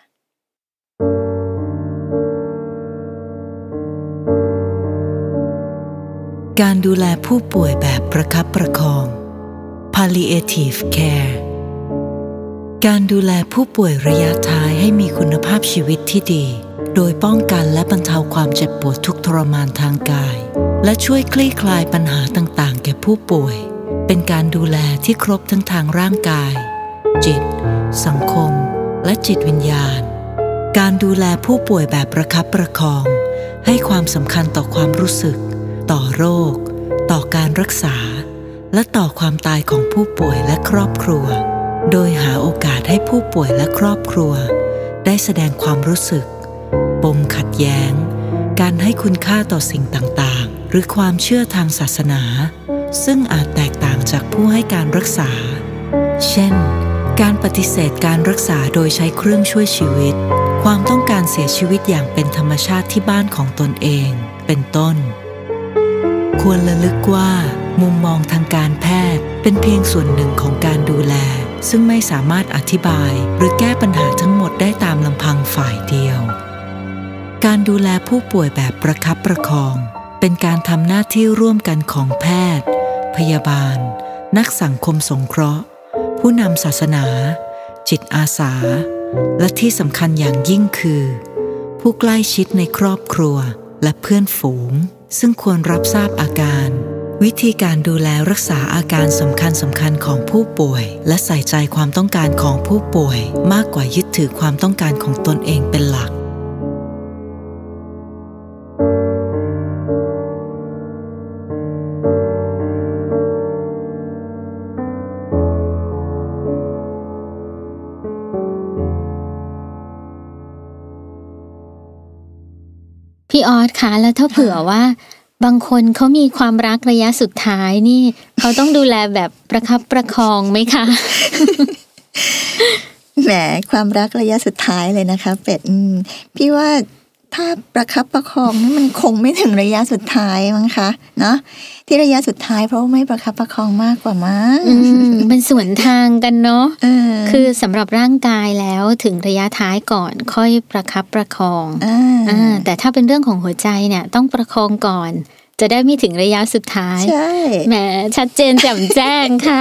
การดูแลผู้ป่วยแบบประคับประคอง Palliative Care การดูแลผู้ป่วยระยะท้ายให้มีคุณภาพชีวิตที่ดีโดยป้องกันและบรรเทาความเจ็บปวดทุกข์ทรมานทางกายและช่วยคลี่คลายปัญหาต่างๆแก่ผู้ป่วยเป็นการดูแลที่ครบทั้งทางร่างกายจิตสังคมและจิตวิญญาณการดูแลผู้ป่วยแบบประคับประคองให้ความสำคัญต่อความรู้สึกต่อโรคต่อการรักษาและต่อความตายของผู้ป่วยและครอบครัวโดยหาโอกาสให้ผู้ป่วยและครอบครัวได้แสดงความรู้สึกปมขัดแย้งการให้คุณค่าต่อสิ่งต่างๆหรือความเชื่อทางศาสนาซึ่งอาจแตกต่างจากผู้ให้การรักษาเช่นการปฏิเสธการรักษาโดยใช้เครื่องช่วยชีวิตความต้องการเสียชีวิตอย่างเป็นธรรมชาติที่บ้านของตนเองเป็นต้นควรระลึกว่ามุมมองทางการแพทย์เป็นเพียงส่วนหนึ่งของการดูแลซึ่งไม่สามารถอธิบายหรือแก้ปัญหาทั้งหมดได้ตามลำพังฝ่ายเดียวการดูแลผู้ป่วยแบบประคับประคองเป็นการทำหน้าที่ร่วมกันของแพทย์พยาบาลนักสังคมสงเคราะห์ผู้นำศาสนาจิตอาสาและที่สำคัญอย่างยิ่งคือผู้ใกล้ชิดในครอบครัวและเพื่อนฝูงซึ่งควรรับทราบอาการวิธีการดูแลรักษาอาการสำคัญของผู้ป่วยและใส่ใจความต้องการของผู้ป่วยมากกว่ายึดถือความต้องการของตนเองเป็นหลักพี่ออสคะแล้วถ้าเผื่อว่าบางคนเขามีความรักระยะสุดท้ายนี่เขาต้องดูแลแบบประคับประคองไหมคะแหมความรักระยะสุดท้ายเลยนะคะเป็ดพี่ว่าถ้าประคับประคองนี่มันคงไม่ถึงระยะสุดท้ายมั้งคะเนาะที่ระยะสุดท้ายเพราะไม่ประคับประคองมากกว่ามั้งเป็นสวนทางกันเนาะคือสำหรับร่างกายแล้วถึงระยะท้ายก่อนค่อยประคับประคองแต่ถ้าเป็นเรื่องของหัวใจเนี่ยต้องประคองก่อนจะได้ไม่ถึงระยะสุดท้ายใช่แหมชัดเจนแจ่มแจ้งค่ะ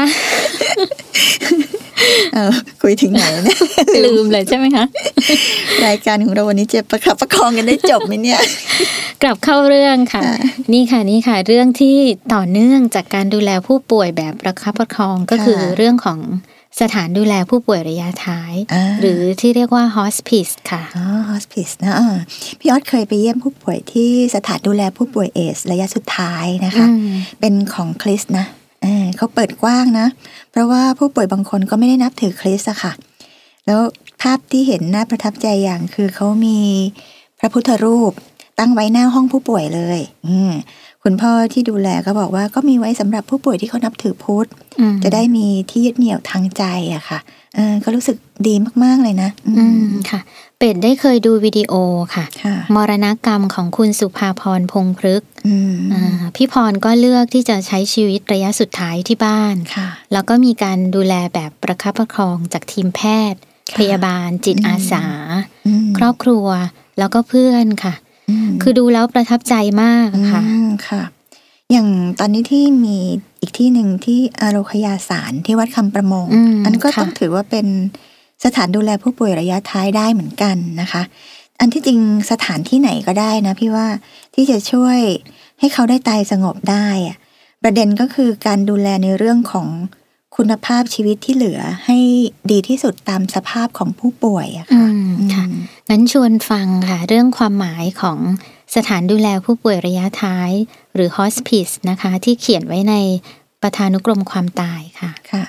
คุยถึงไหนเนี่ยลืมเลยใช่ไหมคะรายการของเราวันนี้จะประคับประคองกันได้จบไหมเนี่ยกลับเข้าเรื่องค่ะนี่ค่ะเรื่องที่ต่อเนื่องจากการดูแลผู้ป่วยแบบประคับประคองก็คือเรื่องของสถานดูแลผู้ป่วยระยะท้ายหรือที่เรียกว่า hospice ค่ะ hospice นะพี่ออสเคยไปเยี่ยมผู้ป่วยที่สถานดูแลผู้ป่วยเอดส์ระยะสุดท้ายนะคะเป็นของคริสต์นะเขาเปิดกว้างนะเพราะว่าผู้ป่วยบางคนก็ไม่ได้นับถือคริสต์อะค่ะแล้วภาพที่เห็นน่าประทับใจอย่างคือเขามีพระพุทธรูปตั้งไว้หน้าห้องผู้ป่วยเลยคุณพ่อที่ดูแลก็บอกว่าก็มีไว้สำหรับผู้ป่วยที่เขานับถือพุทธจะได้มีที่ยึดเหนี่ยวทางใจอะค่ะก็รู้สึกดีมากๆเลยนะค่ะเป็ดได้เคยดูวิดีโอค่ะมรณกรรมของคุณสุภาพรพงษ์พฤกษ์พี่พรก็เลือกที่จะใช้ชีวิตระยะสุดท้ายที่บ้านแล้วก็มีการดูแลแบบประคับประคองจากทีมแพทย์พยาบาลจิตอาสาครอบครัวแล้วก็เพื่อนค่ะคือดูแล้วประทับใจมากค่ะอย่างตอนนี้ที่มีอีกที่หนึ่งที่อาโรคยาสารที่วัดคำประมงอันก็ต้องถือว่าเป็นสถานดูแลผู้ป่วยระยะท้ายได้เหมือนกันนะคะอันที่จริงสถานที่ไหนก็ได้นะพี่ว่าที่จะช่วยให้เขาได้ตายสงบได้ประเด็นก็คือการดูแลในเรื่องของคุณภาพชีวิตที่เหลือให้ดีที่สุดตามสภาพของผู้ป่วยอะค่ะค่ะงั้นชวนฟังค่ะเรื่องความหมายของสถานดูแลผู้ป่วยระยะท้ายหรือ Hospice นะคะที่เขียนไว้ในปฐานุกรมความตายค่ะค่ะ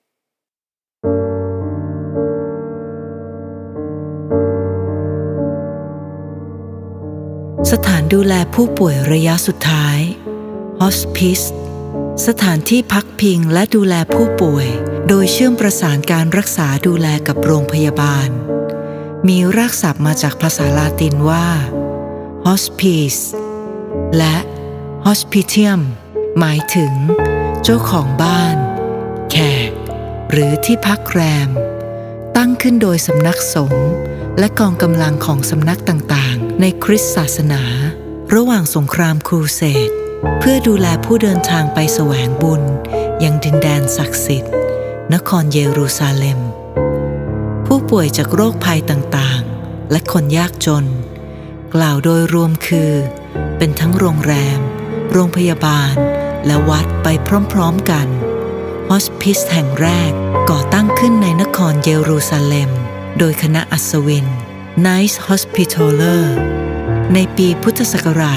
สถานดูแลผู้ป่วยระยะสุดท้าย Hospice สถานที่พักพิงและดูแลผู้ป่วยโดยเชื่อมประสานการรักษาดูแลกับโรงพยาบาลมีรากศัพท์มาจากภาษาลาตินว่า Hospice และ Hospitium หมายถึงเจ้าของบ้านแขกหรือที่พักแรมตั้งขึ้นโดยสำนักสงฆ์และกองกำลังของสำนักต่างๆในคริสตศาสนาระหว่างสงครามครูเสดเพื่อดูแลผู้เดินทางไปแสวงบุญยังดินแดนศักดิ์สิทธิ์นครเยรูซาเล็มผู้ป่วยจากโรคภัยต่างๆและคนยากจนกล่าวโดยรวมคือเป็นทั้งโรงแรมโรงพยาบาลและวัดไปพร้อมๆกันฮอสพิสแห่งแรกก่อตั้งขึ้นในนครเยรูซาเล็มโดยคณะอัศวิน Knights Hospitaller ในปีพุทธศักราช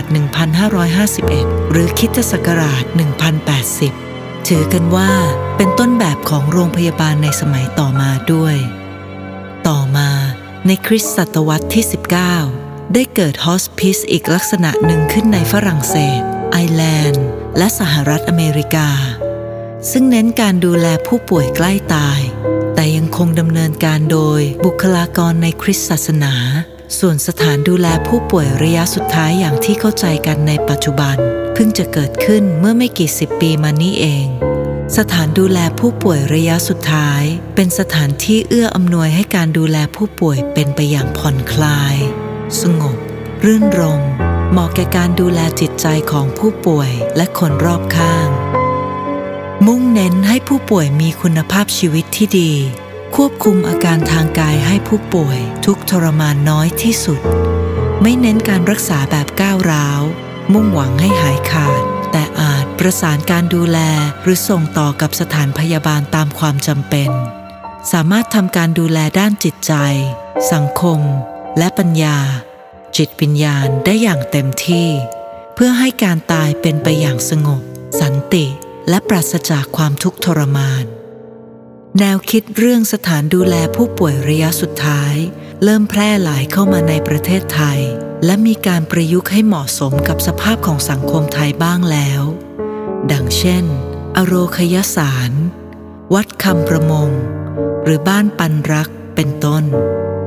1551 หรือคริสตศักราช 1080 ถือกันว่าเป็นต้นแบบของโรงพยาบาลในสมัยต่อมาด้วยต่อมาในคริสตศตวรรษที่ 19 ได้เกิดฮอสพิสอีกลักษณะหนึ่งขึ้นในฝรั่งเศสไอร์แลนด์และสหรัฐอเมริกาซึ่งเน้นการดูแลผู้ป่วยใกล้ตายแต่ยังคงดำเนินการโดยบุคลากรในคริสตศาสนาส่วนสถานดูแลผู้ป่วยระยะสุดท้ายอย่างที่เข้าใจกันในปัจจุบันเพิ่งจะเกิดขึ้นเมื่อไม่กี่สิบปีมานี้เองสถานดูแลผู้ป่วยระยะสุดท้ายเป็นสถานที่เอื้ออำนวยให้การดูแลผู้ป่วยเป็นไปอย่างผ่อนคลายสงบรื่นรมย์เหมาะแก่การดูแลจิตใจของผู้ป่วยและคนรอบข้างมุ่งเน้นให้ผู้ป่วยมีคุณภาพชีวิตที่ดีควบคุมอาการทางกายให้ผู้ป่วยทุกข์ทรมานน้อยที่สุดไม่เน้นการรักษาแบบก้าวร้าวมุ่งหวังให้หายขาดแต่อาจประสานการดูแลหรือส่งต่อกับสถานพยาบาลตามความจำเป็นสามารถทำการดูแลด้านจิตใจสังคมและปัญญาจิตวิญญาณได้อย่างเต็มที่เพื่อให้การตายเป็นไปอย่างสงบสันติและปราศจากความทุกข์ทรมานแนวคิดเรื่องสถานดูแลผู้ป่วยระยะสุดท้ายเริ่มแพร่หลายเข้ามาในประเทศไทยและมีการประยุกต์ให้เหมาะสมกับสภาพของสังคมไทยบ้างแล้วดังเช่นอโรคยสารวัดคำประมงหรือบ้านปันรักเป็นต้น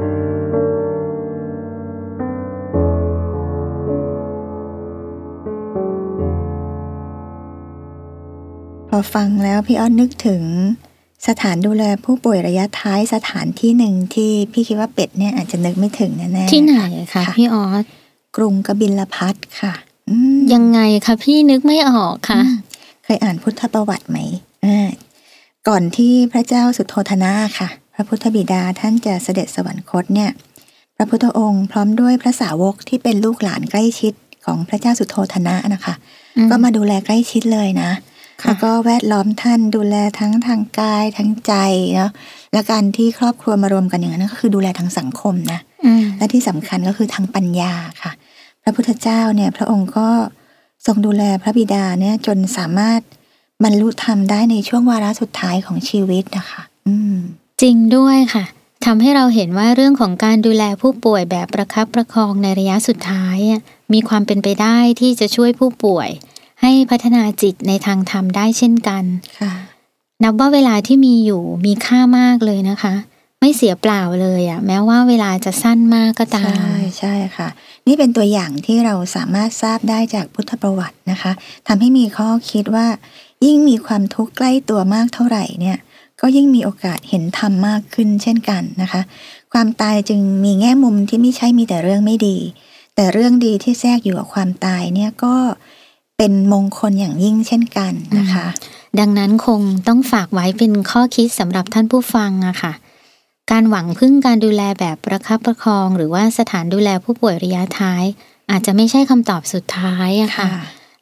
พอฟังแล้วพี่อ้อนนึกถึงสถานดูแลผู้ป่วยระยะท้ายสถานที่หนึ่งที่พี่คิดว่าเป็ดเนี่ยอาจจะนึกไม่ถึงแน่ๆที่ไหนคะพี่ออสกรุงกบิลพัสต์ค่ะยังไงคะพี่นึกไม่ออกค่ะเคยอ่านพุทธประวัติไหมก่อนที่พระเจ้าสุโธทนะค่ะพระพุทธบิดาท่านจะเสด็จสวรรคตเนี่ยพระพุทธองค์พร้อมด้วยพระสาวกที่เป็นลูกหลานใกล้ชิดของพระเจ้าสุโธทนะนะคะก็มาดูแลใกล้ชิดเลยนะแล้วก็แวดล้อมท่านดูแลทั้งทางกายทั้งใจเนาะและการที่ครอบครัวมารวมกันอย่างนั้นก็คือดูแลทางสังคมนะและที่สำคัญก็คือทางปัญญาค่ะพระพุทธเจ้าเนี่ยพระองค์ก็ทรงดูแลพระบิดาเนี่ยจนสามารถบรรลุธรรมได้ในช่วงวาระสุดท้ายของชีวิตนะคะจริงด้วยค่ะทำให้เราเห็นว่าเรื่องของการดูแลผู้ป่วยแบบประคับประคองในระยะสุดท้ายมีความเป็นไปได้ที่จะช่วยผู้ป่วยให้พัฒนาจิตในทางธรรมได้เช่นกันค่ะนับว่าเวลาที่มีอยู่มีค่ามากเลยนะคะไม่เสียเปล่าเลยแม้ว่าเวลาจะสั้นมากก็ตามใช่ค่ะนี่เป็นตัวอย่างที่เราสามารถทราบได้จากพุทธประวัตินะคะทำให้มีข้อคิดว่ายิ่งมีความทุกข์ใกล้ตัวมากเท่าไหร่เนี่ยก็ยิ่งมีโอกาสเห็นธรรมมากขึ้นเช่นกันนะคะความตายจึงมีแง่มุมที่ไม่ใช่มีแต่เรื่องไม่ดีแต่เรื่องดีที่แทรกอยู่กับความตายเนี่ยก็เป็นมงคลอย่างยิ่งเช่นกันนะคะดังนั้นคงต้องฝากไว้เป็นข้อคิดสำหรับท่านผู้ฟังอะค่ะการหวังพึ่งการดูแลแบบประคับประคองหรือว่าสถานดูแลผู้ป่วยระยะท้ายอาจจะไม่ใช่คำตอบสุดท้ายอะค่ะห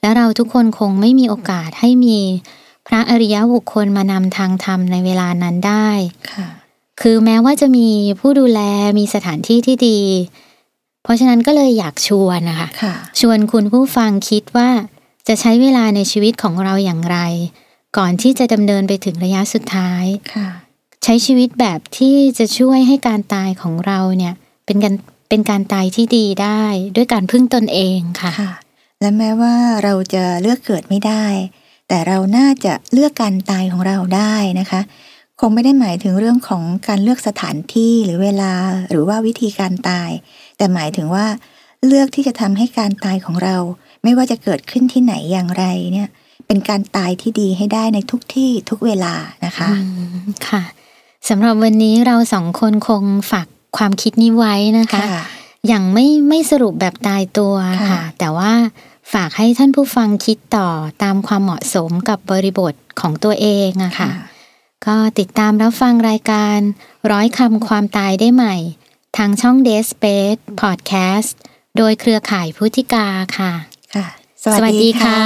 และเราทุกคนคงไม่มีโอกาสให้มีพระอริยบุคคลมานำทางธรรมในเวลานั้นได้คือแม้ว่าจะมีผู้ดูแลมีสถานที่ที่ดีเพราะฉะนั้นก็เลยอยากชวนนะคะชวนคุณผู้ฟังคิดว่าจะใช้เวลาในชีวิตของเราอย่างไรก่อนที่จะดำเนินไปถึงระยะสุดท้ายใช้ชีวิตแบบที่จะช่วยให้การตายของเราเนี่ยเป็นการตายที่ดีได้ด้วยการพึ่งตนเองค่ะและแม้ว่าเราจะเลือกเกิดไม่ได้แต่เราน่าจะเลือกการตายของเราได้นะคะคงไม่ได้หมายถึงเรื่องของการเลือกสถานที่หรือเวลาหรือว่าวิธีการตายแต่หมายถึงว่าเลือกที่จะทำให้การตายของเราไม่ว่าจะเกิดขึ้นที่ไหนอย่างไรเนี่ยเป็นการตายที่ดีให้ได้ในทุกที่ทุกเวลานะคะค่ะสำหรับวันนี้เราสองคนคงฝากความคิดนี้ไว้นะคะอย่างไม่สรุปแบบตายตัวค่ะแต่ว่าฝากให้ท่านผู้ฟังคิดต่อตามความเหมาะสมกับบริบทของตัวเองอะค่ะก็ติดตามรับฟังรายการ100 คำความตายได้ใหม่ทางช่อง Dead Space Podcast โดยเครือข่ายพุทธิกาค่ะสวัสดีค่ะ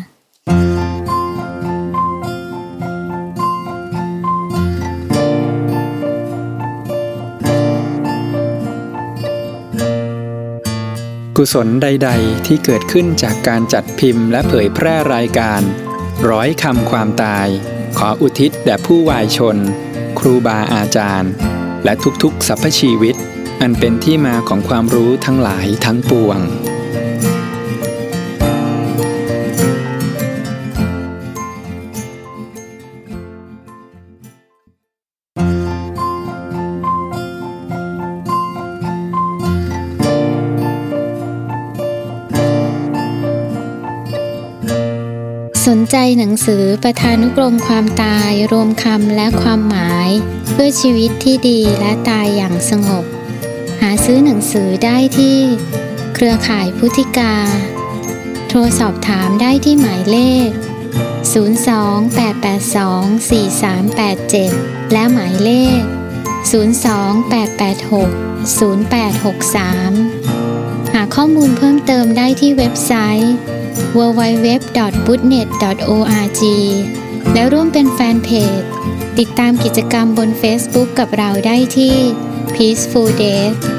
กุศลใดๆที่เกิดขึ้นจากการจัดพิมพ์และเผยแพร่รายการ100 คำความตายขออุทิศแด่ผู้วายชนครูบาอาจารย์และทุกๆสรรพชีวิตอันเป็นที่มาของความรู้ทั้งหลายทั้งปวงสนใจหนังสือประธานุกรมความตายรวมคำและความหมายเพื่อชีวิตที่ดีและตายอย่างสงบหาซื้อหนังสือได้ที่เครือข่ายพุทธิกาโทรสอบถามได้ที่หมายเลข028824387และหมายเลข028860863หาข้อมูลเพิ่มเติมได้ที่เว็บไซต์ www.budnet.org และร่วมเป็นแฟนเพจติดตามกิจกรรมบน Facebook กับเราได้ที่ Peaceful Death